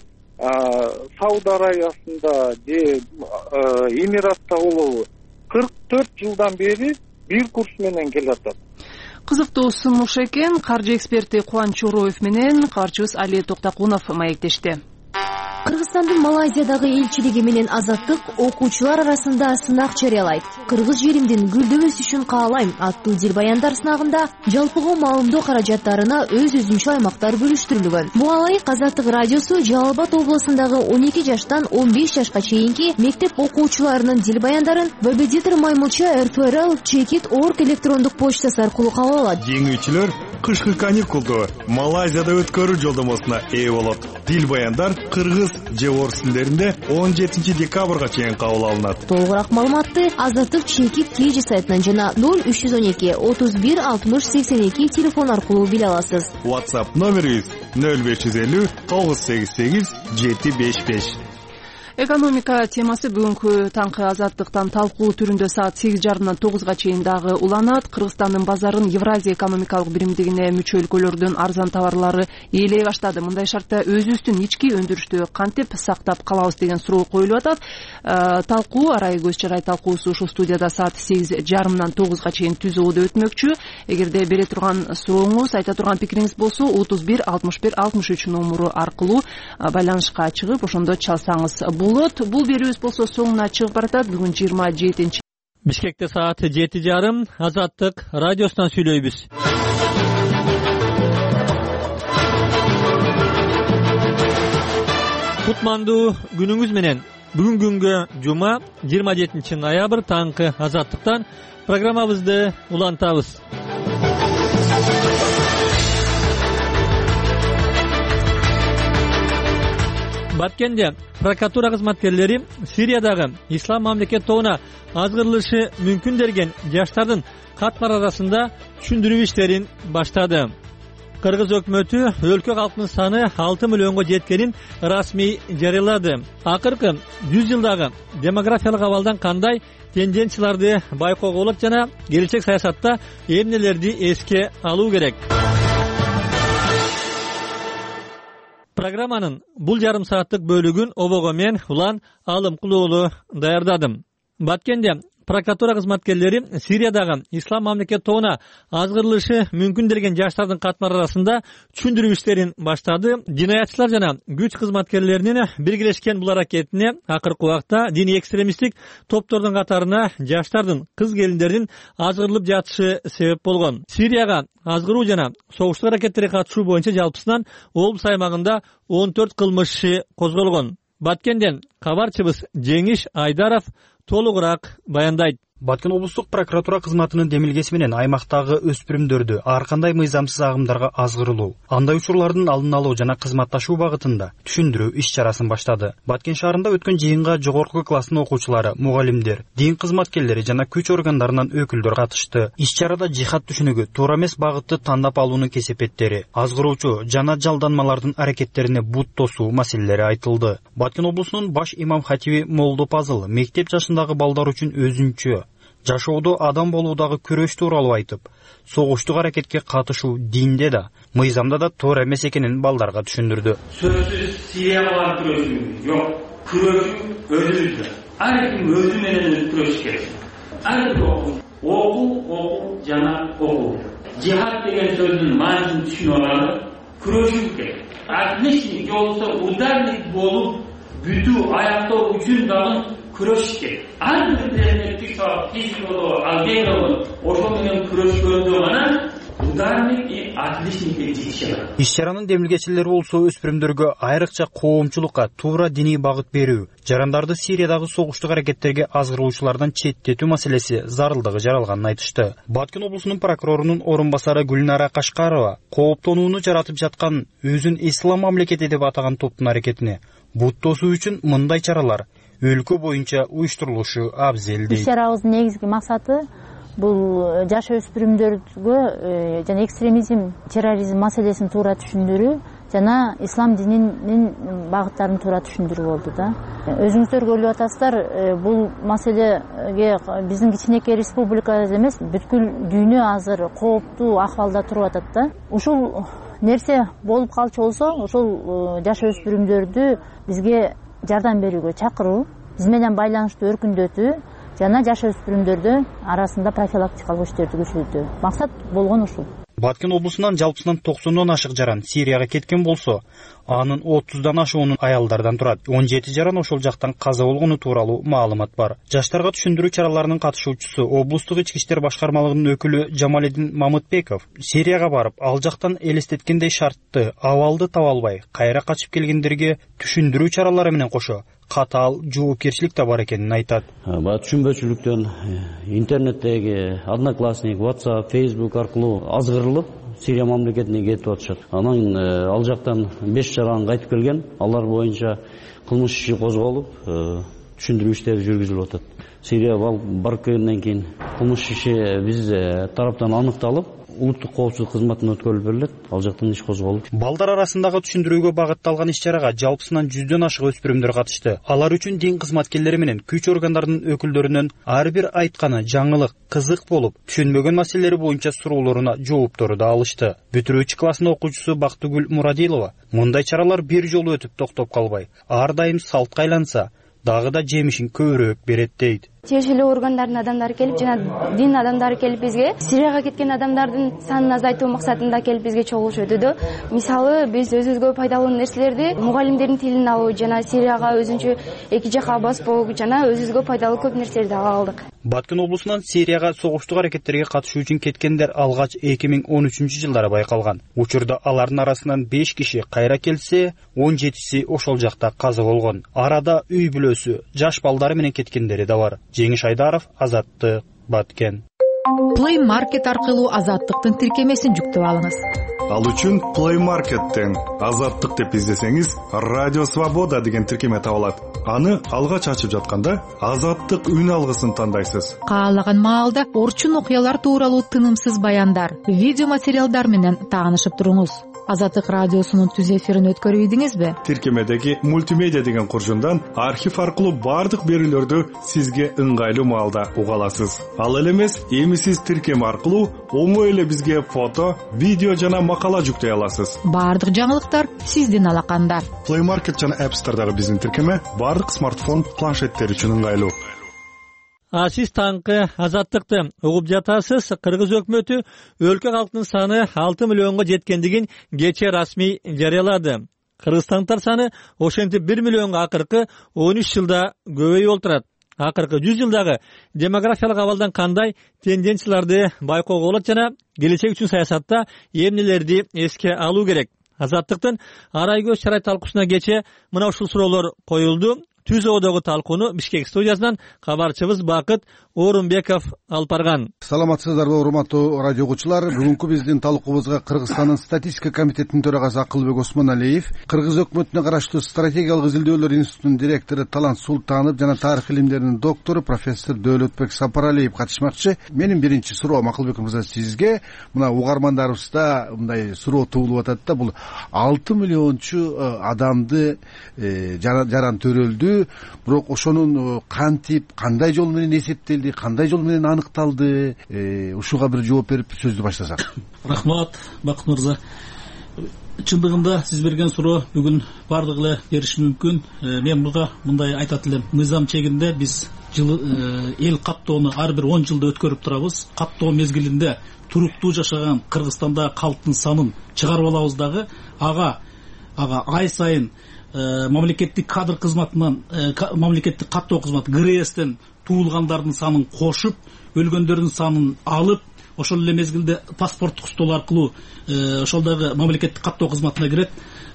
Speaker 5: Сауд Арабиясында же Эмиратта болобу 44 жылдан бери бир курс менен келатат.
Speaker 1: Кызыктуу сунуш экен. Каржы эксперти Кубаныч Чороев менен каарчыбыз Али Токтакунов маектешти.
Speaker 10: Кыргызстандын Малайзиядагы элчилиги менен Азаттык окуучулар арасында сынак жарыялайт. Кыргыз жеримдин гүлдөп өсүшүн каалайм аттуу дилбаяндар сынагында жалпыга маалымдоо каражаттарына өз-өзүнчө аймактар бөлүштүрүлгөн. Буга ылайык Азаттык радиосу Жалал Абад облусундагы 12 жаштан 15 жашка чейинки мектеп окуучуларынын дилбаяндарын Вебедитор Маймылча rtrl@checkit.org электрондук почтасы аркылуу кабыл алат.
Speaker 3: Жеңүүчүлөр кышкы каникулду Малайзияда өткөрүү жолдомосуна ээ болот. Дилбаяндар кыргыз же орус тилдеринде 17 декабрга чейин кабыл алынат.
Speaker 10: Толугураак маалыматты Азаттык Checkit KG сайтынан жана 0312 31 60 82 телефон аркылуу биле аласыз.
Speaker 3: WhatsApp номерибиз 0550 988 755.
Speaker 1: Экономика темасы бүгүнкү таңкы Азаттыктан талкуу түрүндө саат 8:30 9 чейин дагы уланат. Кыргызстандын базарын Евразия экономикалык биримдигине мүчө өлкөлөрдүн арзан товарлары ээлей баштады. Мындай шартта өзүбүздүн ички өндүрүштү кантип сактап калабыз деген суроо коюлуп атат. Талкуу арай көз чарай талкуусу ушул студияда саат 8:30 9 чейин түз убада өтмөкчү. Эгерде бере турган сурооңуз, айта турган пикириңиз болсо 31 61 63 номуру аркылуу байланышка чыгып, ошондо чалсаңыз болот. Бул берүүбүз болсо соңуна чыгып баратат. Бүгүн 27.
Speaker 4: Бишкекте саат 7:30 Азаттык радиосунан сүйлөйбүз. Кутмандуу күнүңүз менен. Бүгүн күнгө жума 27 ноябрь таңкы Азаттыктан программабызды улантабыз. Баткенде прокуратура кызматкерлери Сириядагы ислам мамлекет тобуна азгырылышы мүмкүн деген жаштардын катмар арасында түшүндүрүү иштерин баштады. Кыргыз өкмөтү өлкө калкынын саны 6 миллионго жеткенин расмий жарыялады. Акыркы 100 жылдагы демографиялык абалдан кандай тенденцияларды байкоого болот жана келечек саясатта эмнелерди эске алуу керек? Программанын бул жарым сааттык бөлүгүн обого мен Улан Алымкулуу даярдадым. Баткенде прокуратура кызматкерлери Сириядагы ислам мамлекет тобуна азгырылышы мүмкүн деген жаштардын катмар арасында түшүндүрүү иштерин баштады. Динаятчылар жана күч кызматкерлеринин биргелешкен бул аракетине акыркы убакта диний экстремисттик топтордун катарына жаштардын кыз келиндердин азгырылып жатышы себеп болгон. Сирияга азгыруу жана согуштук аракеттерге катышуу боюнча жалпысынан облус аймагында 14 кылмыш иши козголгон. Баткенден кабарчыбыз Жеңиш Айдаров толугураак баяндайт.
Speaker 18: Баткен облустук прокуратура кызматынын демилгеси менен аймактагы өспүрүмдөрдү ар кандай мыйзамсыз агымдарга азгырылуу, андай учурлардын алдын алуу жана кызматташуу багытында түшүндүрүү иш чарасын баштады. Баткен шаарында өткөн жыйынга жогорку класстын окуучулары, мугалимдер, дин кызматкерлери жана күч органдарынан өкүлдөр катышты. Иш чарада жихад түшүнүгү, туура эмес багытты тандап алуунун кесепеттери, азгыруучу жана жалданмалардын аракеттерине бут тосуу маселелери айтылды. Баткен облусунун баш имам хатиби Молдо Пазыл мектеп жашындагы балдар үчүн өзүнчө жашоодо адам болуудагы күрөш тууралуу айтып, согуштук аракетке катышуу динде да, мыйзамда да туура эмес экенин балдарга түшүндүрдү.
Speaker 19: Сөзсүз Сирияга күрөшүү жок, күрөшүү өзүбүздө. Ар ким өзү менен күрөшүш керек. Ар бир окуу жана окуу. Жихад деген сөздүн маанисин түшүнүп алалы, күрөшүү керек. Отличник жолсо ударник болуп, бүтүү аяктоо үчүн дагы күрөш керек. Ар бир предметти физикодо, алгебрада ошол менен күрөшкөндө гана ударник и отличникке жетишет.
Speaker 18: Иш чаранын демилгечилери болсо өспүрүмдөргө айрыкча коомчулукка туура диний багыт берүү, жарандарды Сириядагы согуштук аракеттерге азгыруучулардан четтетүү маселеси зарылдыгы жаралганын айтышты. Баткен облусунун прокурорунун орун басары Гүлнара Кашкарова кооптонууну жаратып жаткан өзүн ислам мамлекети деп атаган топтун аракетине бут тосуу үчүн мындай чаралар өлкө боюнча уюштурулушу абзел дейт.
Speaker 20: Иш чарабыздын негизги максаты бул жаш өспүрүмдөргө жана экстремизм, терроризм маселесин туура түшүндүрүү жана ислам дининин багыттарын туура түшүндүрүү болду да. Өзүңүздөр көрүп атасыздар, бул маселеге биздин кичинекей республика эмес, бүткүл дүйнө азыр кооптуу акыбалда туруп атат да. Ушул нерсе болуп калчу болсо, ошол жаш өспүрүмдөрдү бизге жардам берүүгө чакыруу, биз менен байланыштуу өркүндөтүү жана жаш өспүрүмдөрдү арасында профилактикалык иштерди күчөтүү. Максат болгон ушул.
Speaker 18: Баткен облусунан жалпысынан 90 ашык жаран Сирияга кеткен болсо, анын 30дан ашуунун аялдардан турат. 17 жаран ошол жактан каза болгону тууралуу маалымат бар. Жаштарга түшүндүрүү чараларынын катышуучусу облустук ички иштер башкармалыгынын өкүлү Жамаледин Мамытбеков Сирияга барып, ал жактан элестеткендей шартты, абалды таба албай, кайра качып келгендерге түшүндүрүү чаралары менен кошо катаал жоопкерчилик да бар экенин айтат.
Speaker 21: Түшүнбөчүлүктөн интернеттеги Одноклассник, WhatsApp, Facebook аркылуу азгырылып Сирия мамлекетине кетип атышат. Анан ал жактан 5 жаран кайтып келген. Алар боюнча кылмыш иши козголуп, түшүндүрүү иштери жүргүзүлүп атат. Сирия барып келгенден кийин кылмыш иши биз тараптан аныкталып, улуттук коопсуздук кызматына өткөрүлүп берилет. Ал жактан иш козголуп.
Speaker 18: Балдар арасындагы түшүндүрүүгө багытталган иш-чарага жалпысынан 100дөн ашык өспүрүмдөр катышты. Алар үчүн дин кызматкерлери менен күч органдарынын өкүлдөрүнөн ар бир айтканы жаңылык, кызык болуп, түшүнбөгөн маселелери боюнча суроолоруна жооптору да алышты. Бүтүрүүчү класстын окуучусу Бактыгүл Мурадилова мындай чаралар бир жолу өтүп токтоп калбай, ар дайым салтка айланса, дагы да жемишин көбүрөөк берет дейт.
Speaker 7: Тиешелүү органдардын адамдары келип, жана дин адамдары келип бизге Сирияга кеткен адамдардын санын азайтуу максатында келип бизге чогулуш өтүүдө. Мисалы, биз өзүбүзгө пайдалуу нерселерди мугалимдердин тилин алуу жана Сирияга өзүнчө эки жака баспоо жана өзүбүзгө пайдалуу көп нерселерди ала алдык.
Speaker 18: Баткен облусунан Сирияга согуштук аракеттерге катышуу үчүн кеткендер алгач 2013-жылдары байкалган. Учурда алардын арасынан 5 киши кайра келсе, 17си ошол жакта каза болгон. Арада үй бүлөсү, жаш балдары менен кеткендери да бар. Жеңиш Айдаров, Азаттык, Баткен.
Speaker 22: Play Market аркылуу Азаттыктын тиркемесин жүктөп алыңыз.
Speaker 3: Ал үчүн Play Market'тен Азаттык деп издесеңиз, Радио Свобода деген тиркеме табылат. Аны алгач ачып жатканда Азаттык үн алгысын тандайсыз.
Speaker 22: Каалаган маалда орчун окуялар тууралуу тынымсыз баяндар, видео материалдар менен таанышып туруңуз. Азаттык радиосунун түз эфирин өткөрүп ийдиңизби?
Speaker 3: Тиркемедеги мультимедиа деген куржундан архив аркылуу бардык берүүлөрдү сизге ыңгайлуу маалда уга аласыз. Ал эле эмес, эми сиз тиркеме аркылуу оңой эле бизге фото, видео жана макала жүктөй аласыз.
Speaker 22: Бардык жаңылыктар сиздин алаканда.
Speaker 3: Play Market жана App Store'дагы биздин тиркеме бардык смартфон, планшеттер үчүн ыңгайлуу.
Speaker 4: Сиз таңкы Азаттыкты угуп жатасыз. Кыргыз өкмөтү өлкө калкынын саны 6 миллионго жеткендигин кечээ расмий жарыялады. Кыргызстандыктар саны ошентип 1 миллионго акыркы 13 жылда көбөйүп олтурат. Акыркы 100 жылдагы демографиялык абалдан кандай тенденцияларды байкоого болот жана келечек үчүн саясатта эмнелерди эске алуу керек? Азаттыктын арай көз чарай талкуусуна кечээ мына ушул суроолор коюлду. Түз оодогу талкууну Бишкек студиясынан кабарчыбыз Бакыт Орунбеков алып барган.
Speaker 23: Саламатсыздарбы, урматтуу радио угуучулар. Бүгүнкү биздин талкуубузга Кыргызстандын статистика комитетинин төрагасы Акылбек Осмоналиев, Кыргыз өкмөтүнө караштуу стратегиялык изилдөөлөр институтунун директору Талант Султанов жана тарых илимдеринин доктору профессор Дөөлөтбек Сапаралиев катышмакчы. Менин биринчи суроом Акылбек мырза сизге. Мына угармандарыбызда мындай суроо туулуп атат да, бул 6 миллиончу адамды жаран төрөлдү. Бирок ошонун кантип, кандай жол менен эсептелди, кандай жол менен аныкталды? Ушуга бир жооп берип сөздү баштасак.
Speaker 24: Рахмат, Бакыт мырза. Чындыгында сиз берген суроо бүгүн бардыгы эле бериши мүмкүн. Мен буга мындай айтат элем. Мыйзам чегинде биз эл каттоону ар бир 10 жылда өткөрүп турабыз. Каттоо мезгилинде туруктуу жашаган Кыргызстандагы калктын санын чыгарып алабыз дагы. Ага ай сайын мамлекеттик кадр кызматынан, мамлекеттик каттоо кызматы ГРСтен туулгандардын санын кошуп, өлгөндөрдүн санын алып, ошол эле мезгилде паспорттук стол аркылуу ошолдогу мамлекеттик каттоо кызматына кирет.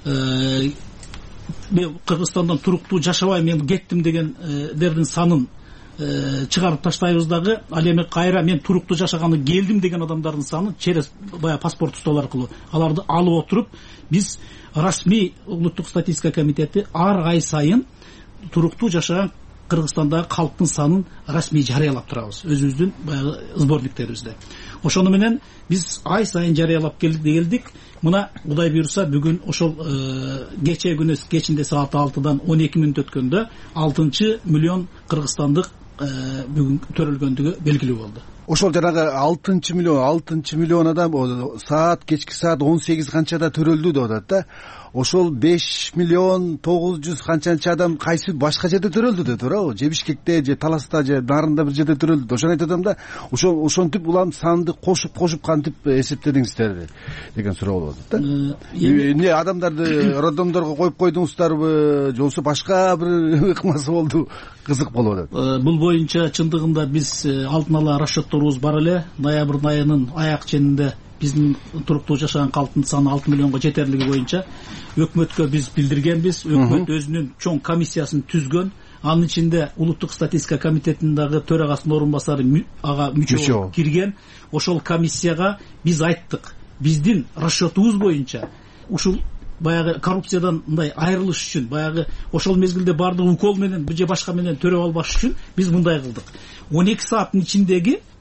Speaker 24: Мен Кыргызстандан туруктуу жашабай мен кеттим дегендердин санын чыгарып таштайбыз дагы. Ал эми кайра мен туруктуу жашаганы келдим деген адамдардын санын через баягы паспорттук стол аркылуу аларды алып отуруп, биз расмий улуттук статистика комитети ар ай сайын туруктуу жашаган Кыргызстандагы калктын санын расмий жарыялап турабыз өзүбүздүн баягы сборниктерибизде. Ошону менен биз ай сайын жарыялап келдик. Мына Кудай буйруса бүгүн ошол кечээ күнү кечинде саат 6-дан 12 мүнөт өткөндө 6 миллион кыргызстандык бүгүн төрөлгөндүгү белгилүү болду.
Speaker 23: Ошол жанагы 6 миллион адам кечки саат 18 канчада төрөлдү деп атат да. Ошол 5 миллион 900 канчанчы адам кайсы башка жерде төрөлдү деп туурабы? Же Бишкекте, же Таласта, же Нарында бир жерде төрөлдү. Ошону айтатам да. Ошентип улам санды кошуп кантип эсептедиңиздер деген суроо болуп атат да. Эмне адамдарды роддомдорго коюп койдуңуздарбы, же болбосо башка бир ыкмасы болду? Кызык болуп атат.
Speaker 24: Бул боюнча чындыгында биз алдын ала расчетторубуз бар эле. Ноябрь айынын аяк ченинде биздин туруктуу жашаган калктын саны 6 миллионго жетерлиги боюнча өкмөткө биз билдиргенбиз. Өкмөт өзүнүн чоң комиссиясын түзгөн. Анын ичинде улуттук статистика комитетинин дагы төрагасынын орун басары ага мүчө кирген. Ошол комиссияга биз айттык, биздин расчетубуз боюнча ушул баягы коррупциядан мындай айрылыш үчүн, баягы ошол мезгилде бардык укол менен же башка менен төрөп албаш үчүн биз мындай кылдык. 12 сааттын ичиндеги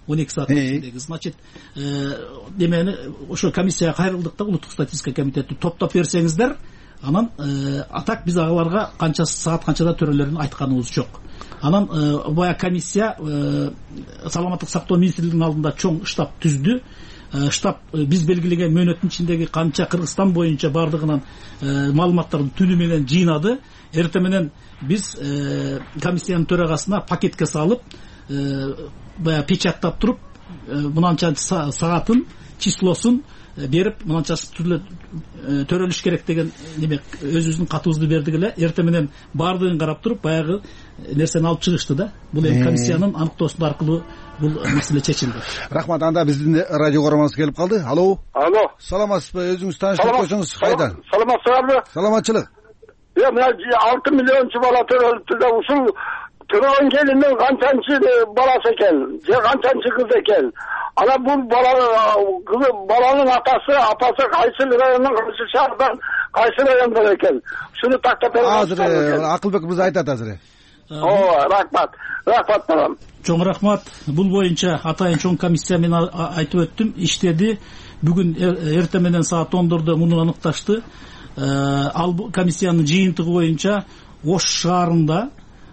Speaker 24: 12 сааттын ичиндеги. Значит, демени ошо комиссияга кайрылдык да, улуттук статистика комитети топтоп берсеңиздер, анан атак биз агаларга канча саат канчада төрөлөрүн айтканыбыз жок. Анан бая комиссия саламаттык сактоо министрлигинин алдында чоң штаб түздү. Штаб биз белгилеген мөөнөттүн ичиндеги канча Кыргызстан боюнча бардыгынан маалыматтарды түнү менен жыйнады. Эртең менен биз комиссиянын төрагасына пакетке салып, бая печаттап туруп, мынанча саатын, числосун берип, мынанча төрөлүш керек деген неме өзүбүздүн катыбызды бердик эле. Эртең менен бардыгын карап туруп, баягы нерсени алып чыгышты да. Бул эми комиссиянын аныктоосу аркылуу бул маселе чечилди.
Speaker 23: Рахмат. Анда биздин радио көрөрманыбыз келип калды. Алло.
Speaker 2: Алло.
Speaker 23: Саламатсызбы? Өзүңүз тааныштырып койсоңуз. Кайдан?
Speaker 2: Саламатсыздарбы?
Speaker 23: Саламатчылык.
Speaker 2: Мына 6 миллиончу бала төрөлүптү да, ушул төрөгөн келиндин канчанчы баласы экен, же канчанчы кыз экен. Ана бул баланын атасы, апасы кайсы райондон, кайсы шаардан, кайсы райондон экен. Шуну тактап берип.
Speaker 23: Азыр Акылбек мырза айтат азыр.
Speaker 2: Рахмат. Рахмат балам.
Speaker 24: Чоң рахмат. Бул боюнча атайын чоң комиссия мен айтып өттүм, иштеди. Бүгүн эртең менен саат 10:00 муну аныкташты. Ал комиссиянын жыйынтыгы боюнча Ош шаарында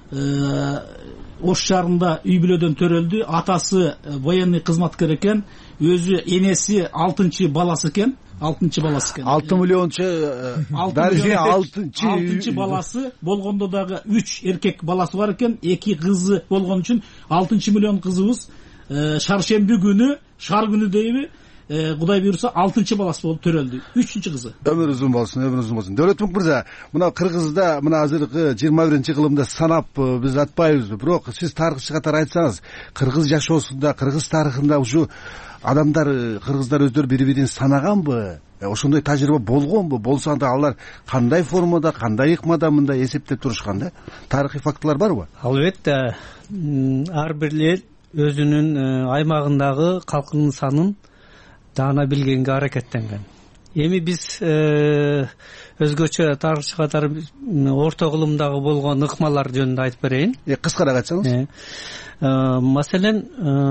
Speaker 24: үй бүлөдөн төрөлдү. Атасы военный кызматкер экен, өзү энеси 6-чы баласы экен.
Speaker 23: 6 миллиончу дарыжы
Speaker 24: 6-чы баласы болгондо дагы 3 эркек баласы бар экен, 2 кызы болгон үчүн 6 миллион кызыбыз шаршемби күнү, шаар күнү дейби, Кудай буйруса 6-чы баласы болуп төрөлдү. 3-чү кызы.
Speaker 23: Өмүр узун болсун. Дөөлөтмүк мырза, мына Кыргызда мына азыркы 21-кылымда санап биз атпайбызбы, бирок сиз тарыхчы катары айтсаңыз, кыргыз жашоосунда, кыргыз тарыхында ушу адамдар, кыргыздар өздөрү бири-бирин санаганбы? Ошондой тажрыйба болгонбу? Болсо анда алар кандай формада, кандай ыкмада мындай эсептеп турушкан да? Тарыхый фактылар барбы?
Speaker 14: Албетте, ар бир эл өзүнүн аймагындагы калкынын санын даана билгенге аракеттенген. Эми биз өзгөчө тарыхчы катары орто кылымдагы болгон ыкмалар жөнүндө айтып берейин.
Speaker 23: Кыскараак айтсаңыз.
Speaker 14: Маселен,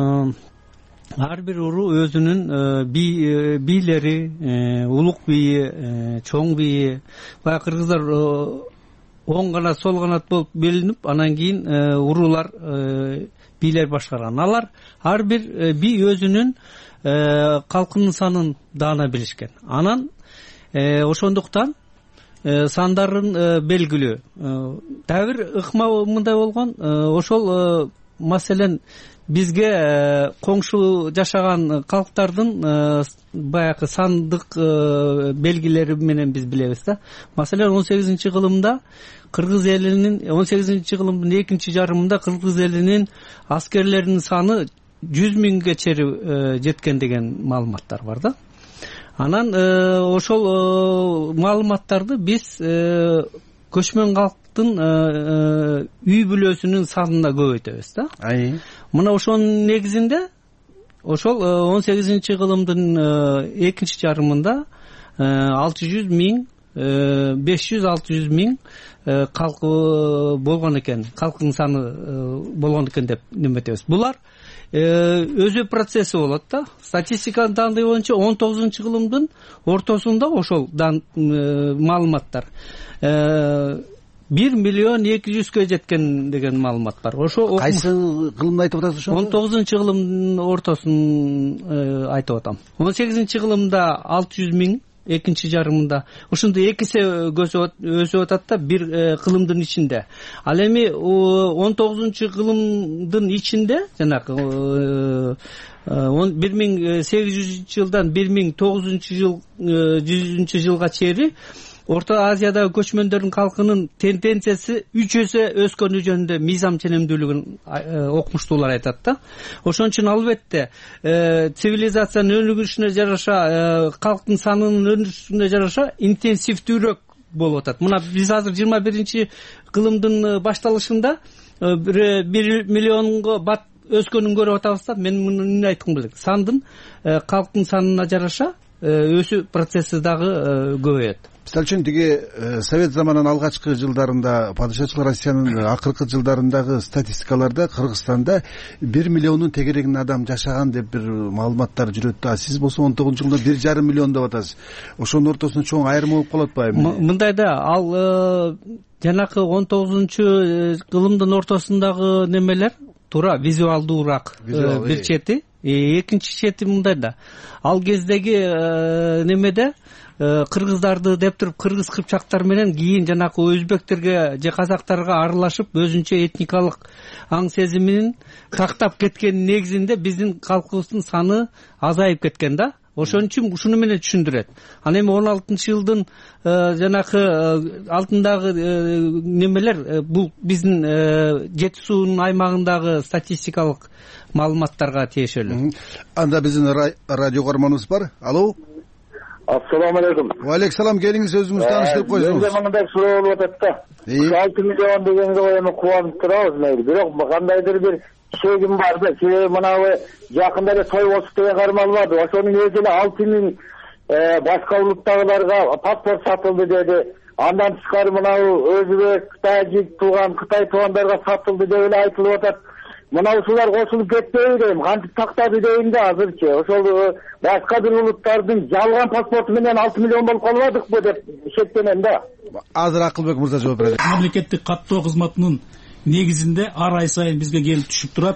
Speaker 14: ар бир уруу өзүнүн бийлери, улук бийи, чоң бийи, бая кыргыздар оң канат, сол канат болуп белинип, анан кийин уруулар бийлер башкарган. Алар ар бир бий өзүнүн калкынын санын даана билишкен. Анан ошондуктан сандарын белгилүү. Дагы бир ыкма мындай болгон, ошол маселен бизге коңшу жашаган калктардын баягы сандык белгилери менен биз билебиз да. Маселен 18-кылымда кыргыз элинин 18-кылымдын экинчи жарымында кыргыз элинин аскерлеринин саны 100 миңге чейин жеткен деген маалыматтар бар да. Анан ошол маалыматтарды биз көчмөн калктын үй бүлөсүнүн санына көбөйтөбүз да. Мына ошонун негизинде ошол 18-кылымдын экинчи жарымында 600 миң 500-600 миң калкы болгон экен, калкынын саны болгон экен деп неметебиз. Булар өзү процесси болот да. Статистиканын данды боюнча 19-кылымдын ортосунда ошол маалыматтар 1 миллион 200 жеткен деген маалымат бар. Ошо
Speaker 23: кайсы кылымды айтып атасыз ошо?
Speaker 14: 19-кылымдын ортосун айтып атам. 18-кылымда 600 миң, экинчи жарымында ошондой экисе өсүп атат да бир кылымдын ичинде. Ал эми 19-кылымдын ичинде жанагы 1800 жылдан 1900 жылга чейин Орто Азиядагы көчмөндөрдүн калкынын тенденциясы 3 эсе өскөнү жөнүндө мыйзам ченемдүүлүгүн окумуштуулар айтат да. Ошон үчүн албетте цивилизациянын өнүгүшүнө жараша, калктын санынын өнүгүшүнө жараша интенсивдүүрөөк болуп атат. Мына биз азыр 21-кылымдын башталышында 1 миллионго бат өскөнүн көрүп атабыз да. Мен муну эмне айткым келет? Сандын калктын санына жараша өсүү процесси дагы көбөйөт.
Speaker 23: мисалы үчүн тиги совет заманынын алгачкы жылдарында, падышачылык Россиянын акыркы жылдарындагы статистикаларда Кыргызстанда 1 миллиондун тегерегинде адам жашаган деп бир маалыматтар жүрөт да. Сиз болсо 19 жылда 1,5 миллион деп атасыз. Ошонун ортосунда чоң айырым болуп калат атпайбы?
Speaker 8: Мындай да, ал жанакы 19-кылымдын ортосундагы немелер туура визуалдуураак бир чети. Экинчи чети мындай да. Ал кездеги немеде кыргыздарды деп туруп кыргыз кыпчактар менен кийин жанакы өзбектерге же казактарга аралашып өзүнчө этникалык аң сезимин тактап кеткенин негизинде биздин калкыбыздын саны азайып кеткен да. Ошон үчүн ушуну менен түшүндүрөт. Ал эми 16-жылдын жанакы алтындагы немелер бул биздин Жети суунун аймагындагы статистикалык маалыматтарга тиешелүү.
Speaker 23: Анда биздин радио каарманыбыз бар. Алло.
Speaker 2: Ассаламу алейкум.
Speaker 23: Алейкум, келиңиз, өзүңүздү тааныштырып коюңуз.
Speaker 2: Менде мындай суроо болуп атат да. 6 миллион дегенге эми кубанып турабыз, мейли. Бирок кандайдыр бир чегим бар да. Себеби мынабы жакында эле той болчу деген кармалбады. Ошонун өзү эле 6 миң башка улуттагыларга паспорт сатылды деди. Андан тышкары мынабу өзбек, тажик тууган, Кытай туугандарга сатылды деп эле айтылып атат. Мына ушулар кошулуп кетпейби дейм, кантип тактады дейм да азырчы. Ошол башка бир улуттардын жалган паспорту менен 6 миллион болуп калбадыкпы деп эсептенем да.
Speaker 23: Азыр Акылбек мырза жооп берет.
Speaker 24: Мамлекеттик каттоо кызматынын негизинде ар ай сайын бизге келип түшүп турат.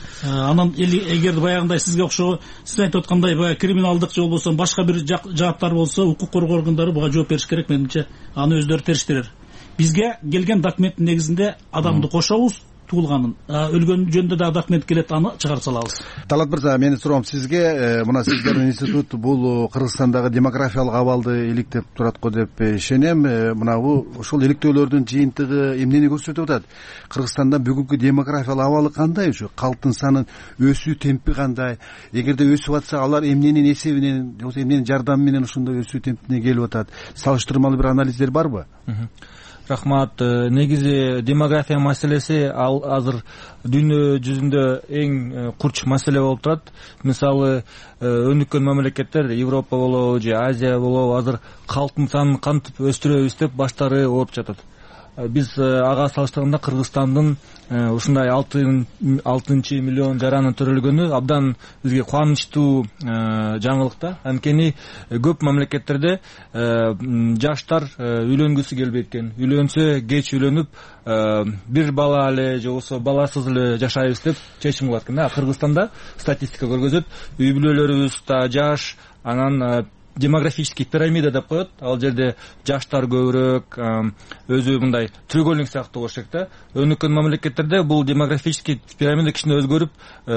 Speaker 24: Анан эгер баягындай сизге окшогон, сиз айтып аткандай баягы криминалдык же болбосо башка бир жааттар болсо, укук коргоо органдары буга жооп бериш керек, менимче. Аны өздөрү териштирер. Бизге келген документтин негизинде адамды кошобуз, туулганын, өлгөн жөнүндө да документ келет, аны чыгарып салабыз.
Speaker 23: Талат мырза, менин суроом сизге, мына сиздердин институт бул Кыргызстандагы демографиялык абалды иликтеп турат го деп ишенем. Мына бул ошол иликтөөлөрдүн жыйынтыгы эмнени көрсөтүп атат? Кыргызстанда бүгүнкү демографиялык абалы кандай ушу? Калктын санын өсүү темпи кандай? Эгерде өсүп атса, алар эмненин эсебинен, же болбосо эмненин жардамы менен ошондой өсүү темпине келип атат? Салыштырмалуу бир анализдер барбы?
Speaker 4: Рахмат. Негизи демография маселеси ал азыр дүйнө жүзүндө эң курч маселе болуп турат. Мисалы, өнүккөн мамлекеттер, Европа болобу же Азия болобу, азыр калктын санын кантип өстүрөбүз деп баштары ооруп жатат. Биз ага салыштырганда Кыргызстандын ушундай 6 миллион жаранын төрөлгөнү абдан бизге кубанычтуу жаңылык да. Анткени көп мамлекеттерде жаштар үйлөнгүсү келбейт экен. Үйлөнсө кеч үйлөнүп, бир бала эле же болбосо баласыз эле жашайбыз деп чечим кылат экен да. Кыргызстанда статистика көргөзөт, үй бүлөлөрүбүз да жаш, анан демографический пирамида деп коет. Ал жерде жаштар көбүрөөк, өзү мындай треугольник сыяктуу болуш керек да. Өнүккөн мамлекеттерде бул демографический пирамида кичине өзгөрүп,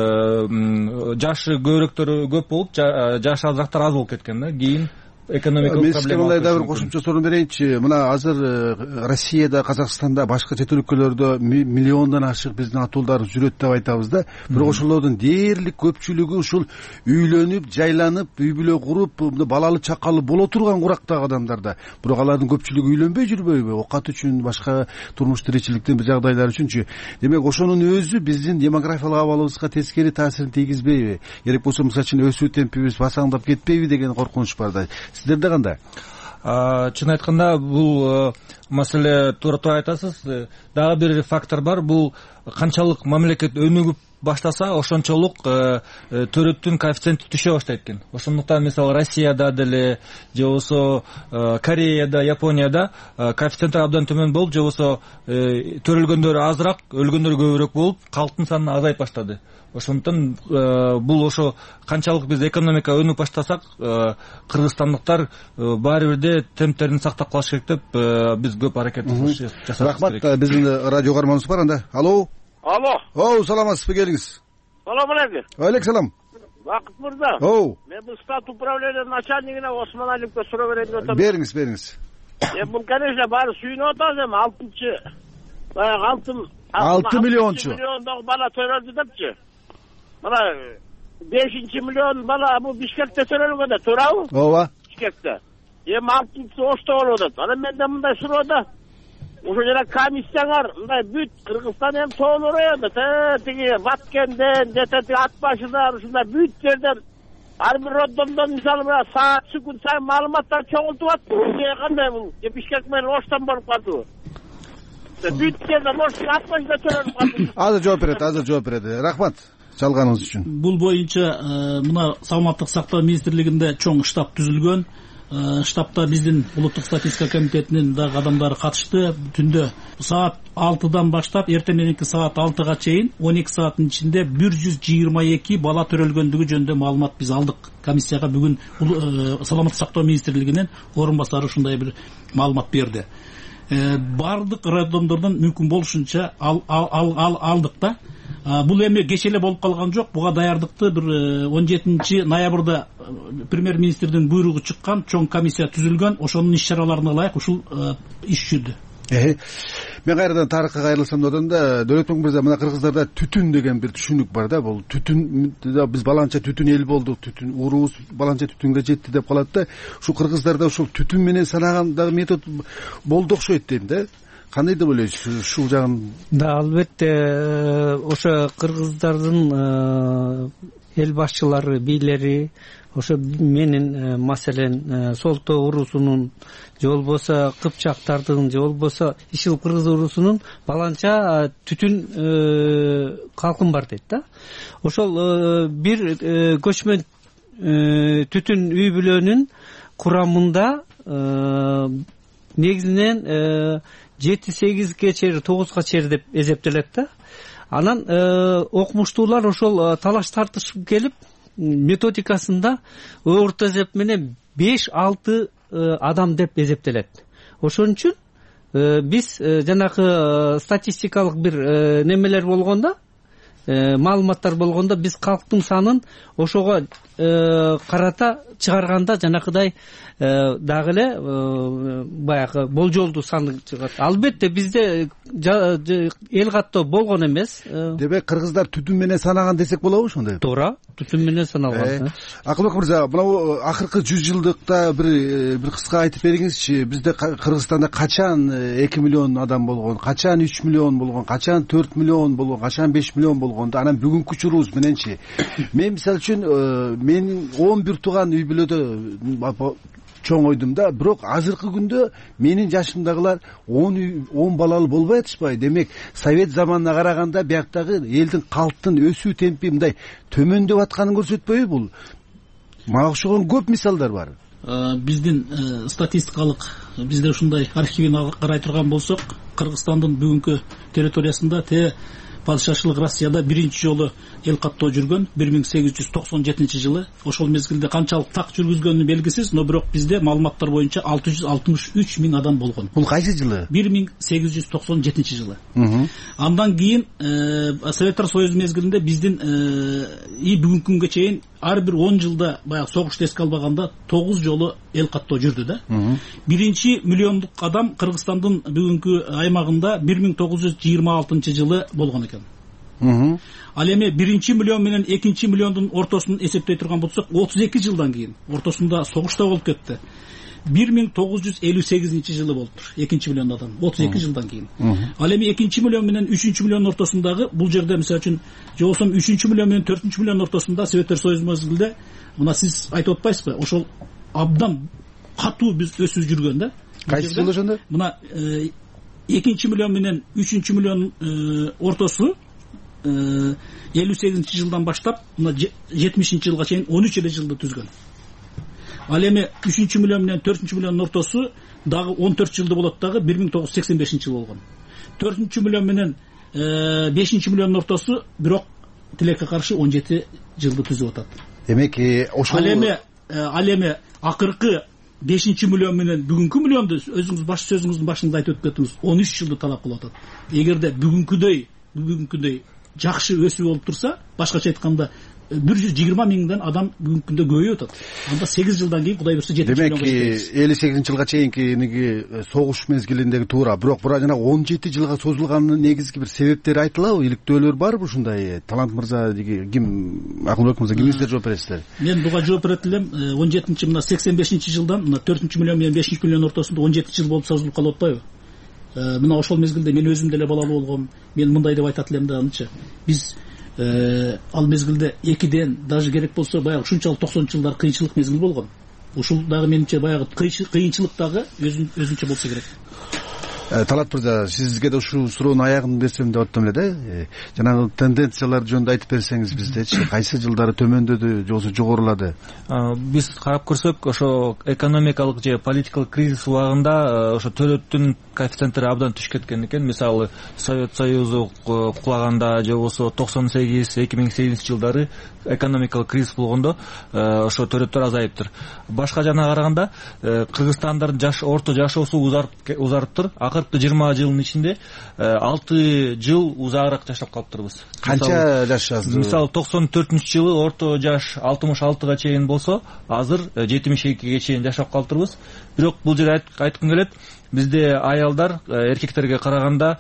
Speaker 4: жашы көбүрөөктөр көп болуп, жашы азырактар аз болуп кеткен да. Кийин экономикалык проблема.
Speaker 23: Мындай да бир кошумча суроо берейинчи. Мына азыр Россияда, Казакстанда, башка чет өлкөлөрдө миллиондон ашык биздин атуулдар жүрөт деп айтабыз да. Бирок ошолордун дээрлик көпчүлүгү ушул үйлөнүп, жайланып, үй бүлө куруп, балалы чакалы боло турган курактагы адамдар да. Бирок алардын көпчүлүгү үйлөнбөй жүрбөйбү? Окат үчүн, башка турмуш тиричиликтин бир жагдайлары үчүнчү. Демек ошонун өзү биздин демографиялык абалыбызга тескери таасирин тийгизбейби? Керек болсо, мисалы үчүн өсүү темпибиз басаңдап кетпейби деген коркунуч бар да. Сиздерде кандай?
Speaker 4: Чын айтканда, бул маселе туура айтасыз. Дагы бир фактор бар. Бул канчалык мамлекет өнүгүп баштаса, ошончолук төрөттүн коэффициенти түшө баштайт экен. Ошондуктан мисалы Россияда деле, же болбосо Кореяда, Японияда коэффициенттер абдан төмөн болуп, же болбосо төрөлгөндөр азыраак, өлгөндөр көбүрөөк болуп, калктын саны азайып баштады. Ошондуктан бул ошо канчалык биз экономика өнүп баштасак, кыргызстандыктар баары бирде темптерин сактап калыш керек деп биз көп аракет жасабыз.
Speaker 23: Рахмат. Биздин радио каарманыбыз бар анда. Алло.
Speaker 2: Алло.
Speaker 23: Саламатсызбы, келиңиз.
Speaker 2: Салам алейкум.
Speaker 23: Алейкум салам.
Speaker 2: Бакыт мырза. Мен бул штат управления начальнигине Осмон Алиевке суроо берейин деп атам.
Speaker 23: Бериңиз.
Speaker 2: Бул, конечно, баары сүйүнүп атабыз, эми
Speaker 23: 6 миллиончу.
Speaker 2: 6 миллиондогу бала төрөлдү депчи. Мына 5 миллион бала бул Бишкекте төрөлгөн да, туурабы?
Speaker 23: Ооба.
Speaker 2: Бишкекте. Эми 6-сы Ошто болуп атат. Анан менде мындай суроо да. Ошо жана комиссияңар мындай бүт Кыргызстан эми тоон районунда, тиги Баткенден, Ат башыдан, ушундай бүт жерден
Speaker 9: ар бир роддомдон мисалы саат күн сайын маалыматтар чоңултуп атты. Бизге кандай бул? Бишкек менен Оштан болуп калдыбы? Бүткөндө может атпашда чөйрөлүп калды.
Speaker 23: Азыр жооп берет. Рахмат чалганыңыз үчүн.
Speaker 24: Бул боюнча мына саламаттык сактоо министрлигинде чоң штаб түзүлгөн. Штабта биздин улуттук статистика комитетинин дагы адамдары катышты. Түндө саат 6-дан баштап эртең мененки саат 6-га чейин 12 сааттын ичинде 122 бала төрөлгөндүгү жөнүндө маалымат биз алдык. Комиссияга бүгүн саламаттык сактоо министрлигинин орун басары ушундай бир маалымат берди. Бардык роддомдордон мүмкүн болушунча алдык да. Бул эми кече эле болуп калган жок. Буга даярдыкты бир 17 ноябрда премьер-министрдин буйругу чыккан, чоң комиссия түзүлгөн. Ошонун иш-чараларына ылайык ушул иш жүрдү.
Speaker 23: Мен кайрадан тарыхка кайрылсам да одондо Дөөлөтбек мырза, мына кыргыздарда түтүн деген бир түшүнүк бар да. Бул түтүн, биз баланча түтүн эл болдук, түтүн урубуз баланча түтүнгө жетти деп калат да. Ушул кыргыздарда ушул түтүн менен санагандагы метод болду окшойт дейм да. Кандай деп ойлойсуз ушул жагын?
Speaker 8: Да, албетте ошо кыргыздардын эл башчылары, бийлери ошо менин маселен Солто урусунун же болбосо Кыпчактардын же болбосо Ишил кыргыз урусунун баланча түтүн калкын бар дейт да. Ошол бир көчмөн түтүн үй бүлөнүн курамында негизинен 7-8ге чейин 9га чейин деп эсептелет да. Анан окумуштуулар ошол талаш тартышып келип методикасында орто эсеп менен 5-6 адам деп эсептелет. Ошон үчүн биз жанагы статистикалык бир немелер болгондо, маалыматтар болгондо биз калктын санын ошого карата чыгарганда жанакыдай дагы эле баягы болжолдуу сан чыгат. Албетте бизде эл каттоо болгон эмес.
Speaker 23: Демек кыргыздар түтүн менен санаган десек болобу ошондой?
Speaker 8: Туура, түтүн менен саналган.
Speaker 23: Акылбек мырза, мына акыркы 100 жылдыкта бир кыска айтып бериңизчи. Бизде Кыргызстанда качан 2 миллион адам болгон, качан 3 миллион болгон, качан 4 миллион болгон, качан 5 миллион болгонду, анан бүгүнкү учурубуз мененчи. Мен мисалы үчүн мен 11 тууган үй бүлөдө чоң ойдум да, бирок азыркы күндө менин жашымдагылар 10 балалуу болбой атышпайбы? Демек, совет заманына караганда бияктагы элдин калктын өсүү темпи мындай төмөндөп атканын көрсөтпөйбү бул? Мага окшогон көп мисалдар бар.
Speaker 24: Биздин статистикалык бизде ушундай архивин карай турган болсок, Кыргызстандын бүгүнкү территориясында падышачылык Россияда биринчи жолу эл каттоо жүргөн 1897 жылы. Ошол мезгилде канчалык так жүргүзгөнү белгисиз, но бирок бизде маалыматтар боюнча 663 миң адам болгон.
Speaker 23: Бул кайсы жылы?
Speaker 24: 1897 жылы. Андан кийин Советтер Союзу мезгилинде биздин бүгүнкү күнгө чейин ар бир 10 жылда баягы согушту эске албаганда 9 жолу эл каттоо жүрдү да. Биринчи миллиондук адам Кыргызстандын бүгүнкү аймагында 1926 жылы болгон экен. Ал эми биринчи миллион менен экинчи миллиондун ортосун эсептей турган болсок, 32 жылдан кийин ортосунда согуш да болуп кетти. 1958 жылы болуптур экинчи миллион адам, 32 жылдан кийин. Ал эми экинчи миллион менен үчүнчү миллион ортосундагы бул жерде мисалы үчүн же болсо үчүнчү миллион менен төртүнчү миллион ортосунда Советтер Союзу мезгилде мына сиз айтып атпайсызбы? Ошол абдан катуу биз өсүп жүргөн да.
Speaker 23: Кайсы жылы ошондо?
Speaker 24: Мына экинчи миллион менен үчүнчү миллион ортосу 58 жылдан баштап мына 70 жылга чейин 13 эле жылды түзгөн. Ал эми 3 миллион менен 4 миллион ортосу дагы 14 жылды болот, дагы 1985 жыл болгон. 4 миллион менен 5 миллион ортосу бирок тилекке каршы 17 жылды түзүп атат.
Speaker 23: Демек ошол
Speaker 24: ал эми акыркы 5 миллион менен бүгүнкү миллионду өзүңүз баш сөзүңүздүн башында айтып өткөндүңүз 13 жылды талап кылып атат. Эгерде бүгүнкүдөй жакшы өсүү болуп турса, башкача айтканда 120 миңден адам бүгүнкү күндө көбөйүп атат. Анда 8 жылдан кийин Кудай буйрса 7 миллионго жетебиз.
Speaker 23: Демек 58 жылга чейинки согуш мезгилиндеги туура, бирок жана 17 жылга созулганын негизги бир себептери айтылабы? Иликтөөлөр барбы ушундай? Талант мырза, ким, Акылбек мырза, кимиңиздер жооп бересиздер?
Speaker 24: Мен буга жооп берет элем. 17 мына 85 жылдан мына 4 миллион менен 5 миллион ортосунда 17 жыл болуп созулуп калып атпайбы? Мына ошол мезгилде мен өзүм деле балалуу болгом. Мен мындай деп айтат элем да, анча. Биз ал мезгилде 2ден даже керек болсо баягы ушунчалык 90 жылдар кыйынчылык мезгил болгон. Ушул дагы менимче баягы кыйынчылык дагы өзүнчө болсо керек.
Speaker 23: Талат мырза, сизге да ушул суроонун аягын берсем деп аттым эле да. Жанагы тенденциялар жөнүндө айтып берсеңиз биздечи, кайсы жылдары төмөндөдү же болбосо жогорулады?
Speaker 4: Биз карап көрсөк, ошо экономикалык же политикалык кризис убагында ошо төлөттүн коэффициенттери абдан түшүп кеткен экен. Мисалы, Совет Союзу кулаганда же болбосо 98-2008 жылдары экономикалык кризис болгондо ошо төлөттөр азайыптыр. Башка жана караганда Кыргызстандын орто жашоосу узарыптыр. Акыркы 20 жылдын ичинде 6 жыл узагыраак жашап калыптырбыз.
Speaker 23: Канча жаш азыр?
Speaker 4: Мисалы 94-жылы орто жаш 66га чейин болсо, азыр 72ге чейин жашап калыптырбыз. Бирок бул жерде айткым келет, бизде аялдар эркектерге караганда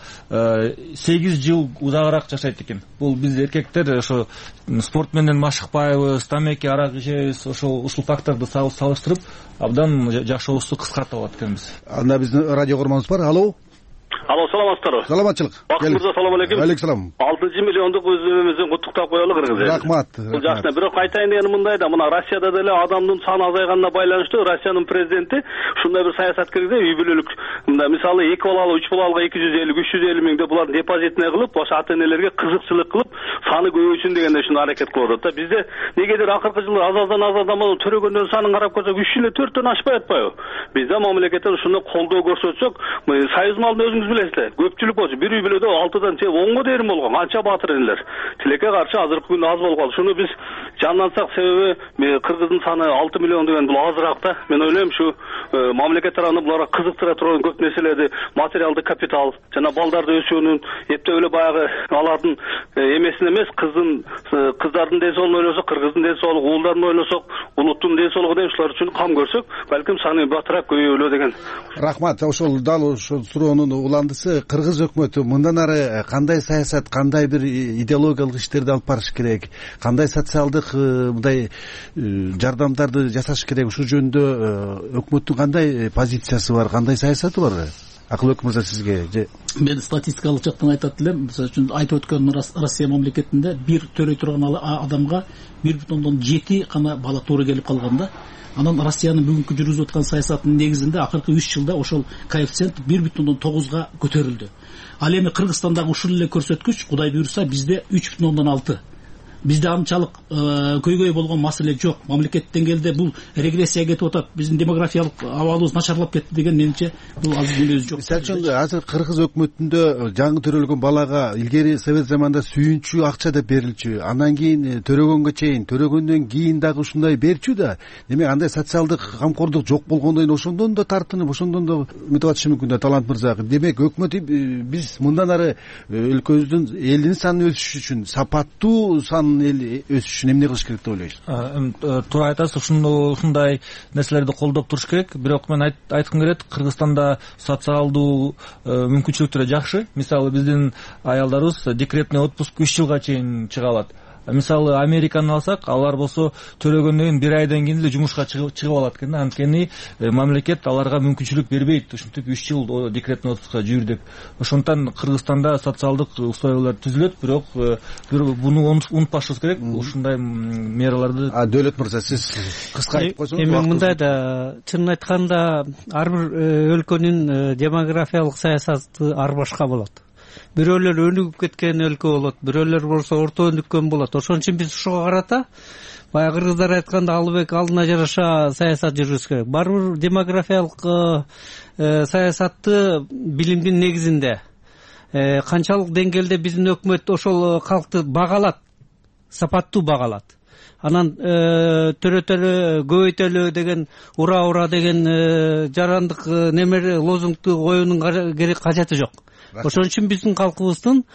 Speaker 4: 8 жыл узагыраак жашайт экен. Бул биз эркектер ошо спорт менен машыкпайбыз, тамеки, арак ичебиз, ушул факторду салыштырып абдан жашообузду кыскартып алат экенбиз.
Speaker 23: Анда биздин радио көрмөбүз бар. Алло.
Speaker 6: Алло, саламатсыздарбы?
Speaker 23: Саламатчылык.
Speaker 6: Бакыт мырза, салам алейкум.
Speaker 23: Алейкум салам.
Speaker 6: 6 миллиондук өзүбүздүн куттуктап коелу Кыргыз эли.
Speaker 23: Рахмат.
Speaker 6: Бул жакшы. Бирок айтайын дегеним мындай да, мына Россияда деле адамдын саны азайганына байланыштуу Россиянын президенти ушундай бир саясат киргизди, үй бүлөлүк. Мында мисалы 2 балалы, 3 балалга 250-350 миңди булар депозитине кылып, ошо ата-энелерге кызыкчылык кылып, саны көбөйсүн дегенде ушуну аракет кылып атат да. Бизде негедир акыркы жылы азаздан төрөгөндөрдүн санын карап көрсөк 3 эле 4төн ашпай атпайбы? Бизде мамлекеттен ушуну колдоо көрсөтсөк, союз малын өзүңүз билесиздер. Көпчүлүк болчу, бир үй бүлөдө 6дан 10га дейин болгон, анча баатыр энелер. Тилекке каршы азыркы күндө аз болуп калды. Шуну биз жандансак, себеби Кыргыздын саны 6 миллион деген бул азыраак да. Мен ойлойм, шу мамлекет тарабынан буларга кызыктыра турган көп нерселерди, материалдык капитал жана балдарды өсүүнүн эптеп эле баягы алардын эмесин эмес, кыздардын ден соолугун ойлосок, кыргыздын ден соолугу, уулдарын ойлосок, улуттун ден соолугу деген ушулар үчүн кам көрсөк, балким саны батыраак көбөйөлө деген.
Speaker 23: Рахмат. Ошол дал ошол суроонун уландысы Кыргыз өкмөтү мындан ары кандай саясат, кандай бир идеологиялык иштерди алып барыш керек, кандай социалдык мындай жардамдарды жасаш керек, ушул жөнүндө өкмөттүн кандай позициясы бар, кандай саясаты бар? Акылбек мырза, сизге же
Speaker 24: мен статистикалык жактан айтат элем. Мисалы үчүн айтып өткөн Россия мамлекетинде бир төрөй турган адамга 1,7 гана бала туура келип калганда, анан Россиянын бүгүнкү жүргүзүп аткан саясатынын негизинде акыркы 3 жылда ошол коэффициент 1,9га көтөрүлдү. Ал эми Кыргызстандагы ушул эле көрсөткүч, Кудай буйрса, бизде 3,6. Бизде анчалык көйгөй болгон маселе жок. Мамлекет деңгээлде бул регрессия кетип атат. Биздин демографиялык абалыбыз начарлап кетти деген менимче бул азыр деле жок.
Speaker 23: Мисалы үчүн азыр Кыргыз өкмөтүндө жаңы төрөлгөн балага илгери совет заманында сүйүнчү акча деп берилчү, андан кийин төрөгөнгө чейин, төрөгөндөн кийин дагы ушундай берчү да. Демек андай социалдык камкордук жок болгондон кийин ошондон да тартынып, ошондон да үмүт атышы мүмкүн да. Талант мырза, демек өкмөт биз мындан ары өлкөбүздүн элдин санын өсүш үчүн, сапаттуу сан өсүш үчүн эмне кылыш керек деп ойлойсуз?
Speaker 4: Туура айтасыз, ушундай нерселерди колдоп туруш керек. Бирок мен айткым келет, Кыргызстанда социалдуу мүмкүнчүлүктөр жакшы. Мисалы биздин аялдарыбыз декретный отпуск 3 жылга чейин чыга алат. Мисалы Американы алсак, алар болсо төрөгөндөн кийин 1 айдан кийин эле жумушка чыгып алат экен. Анткени мамлекет аларга мүмкүнчүлүк бербейт, ушинтип 3 жыл декретный отпускка жүр деп. Ошондуктан Кыргызстанда социалдык условиялар түзүлөт, бирок буну унутпашыбыз керек. Ушундай мераларды.
Speaker 23: Дөөлөт мырза, сиз кыска айтып койсоңуз.
Speaker 8: Эми мындай да, чынын айтканда ар бир өлкөнүн демографиялык саясаты ар башка болот. Бирөөлөр өнүгүп кеткен өлкө болот, бирөөлөр болсо орто өнүккөн болот. Ошон үчүн биз ушуга карата баягы кыргыздар айтканда албек алдына жараша саясат жүргүзүш керек. Бар бир демографиялык саясатты билимдин негизинде канчалык деңгээлде биздин өкмөт ошол калкты багалат, сапаттуу багалат. Анан төрөтөлө, көбөйтөлө деген, ура деген жарандык немер лозунгду коюунун кажети жок. Ошон үчүн биздин калкыбыздын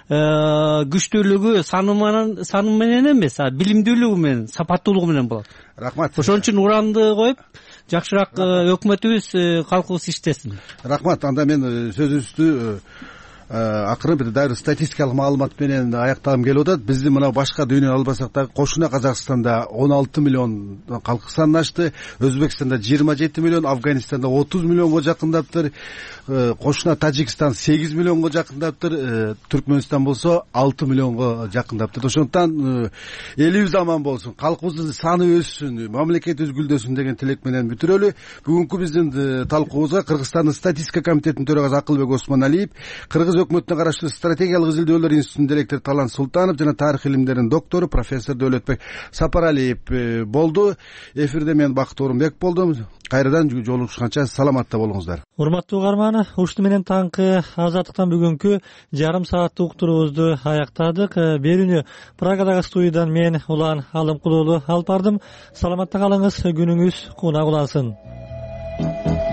Speaker 8: күчтүүлүгү саны менен эмес, билимдүүлүгү менен, сапаттуулугу менен болот.
Speaker 23: Рахмат.
Speaker 8: Ошон үчүн уранды коюп, жакшыраак өкмөтүбүз, калкыбыз иштесин.
Speaker 23: Рахмат. Анда мен сөзүбүздү акыры бир дайыр статистикалык маалымат менен аяктагым келип атат. Биздин мына башка дүйнөнү албасак дагы кошуна Казакстанда 16 миллион калк саны ашты, Өзбекстанда 27 миллион, Афганистанда 30 миллионго жакындаптыр, кошуна Тажикстан 8 миллионго жакындаптыр, Түркмөнстан болсо 6 миллионго жакындаптыр. Ошондуктан элибиз аман болсун, калкыбыздын саны өссүн, мамлекетибиз гүлдөсүн деген тилек менен бүтүрөлү. Бүгүнкү биздин талкуубузга Кыргызстандын статистика комитетинин төрагасы Акылбек Осмоналиев, Кыргыз өкмөтүнө караштуу стратегиялык изилдөөлөр институтунун директору Талант Султанов жана тарых илимдеринин доктору профессор Дөөлөтбек Сапаралиев болду. Эфирде мен Бакыт Орунбек болдум. Кайрадан жолугушканча саламатта болуңуздар.
Speaker 4: Урматтуу угарман, ушуну менен таңкы Азаттыктан бүгүнкү жарым сааттык уктуруубузду аяктадык. Берүүнү Прагадагы студиядан мен Улан Алымкулуулу алып бардым. Саламатта калыңыз, күнүңүз кунак улансын.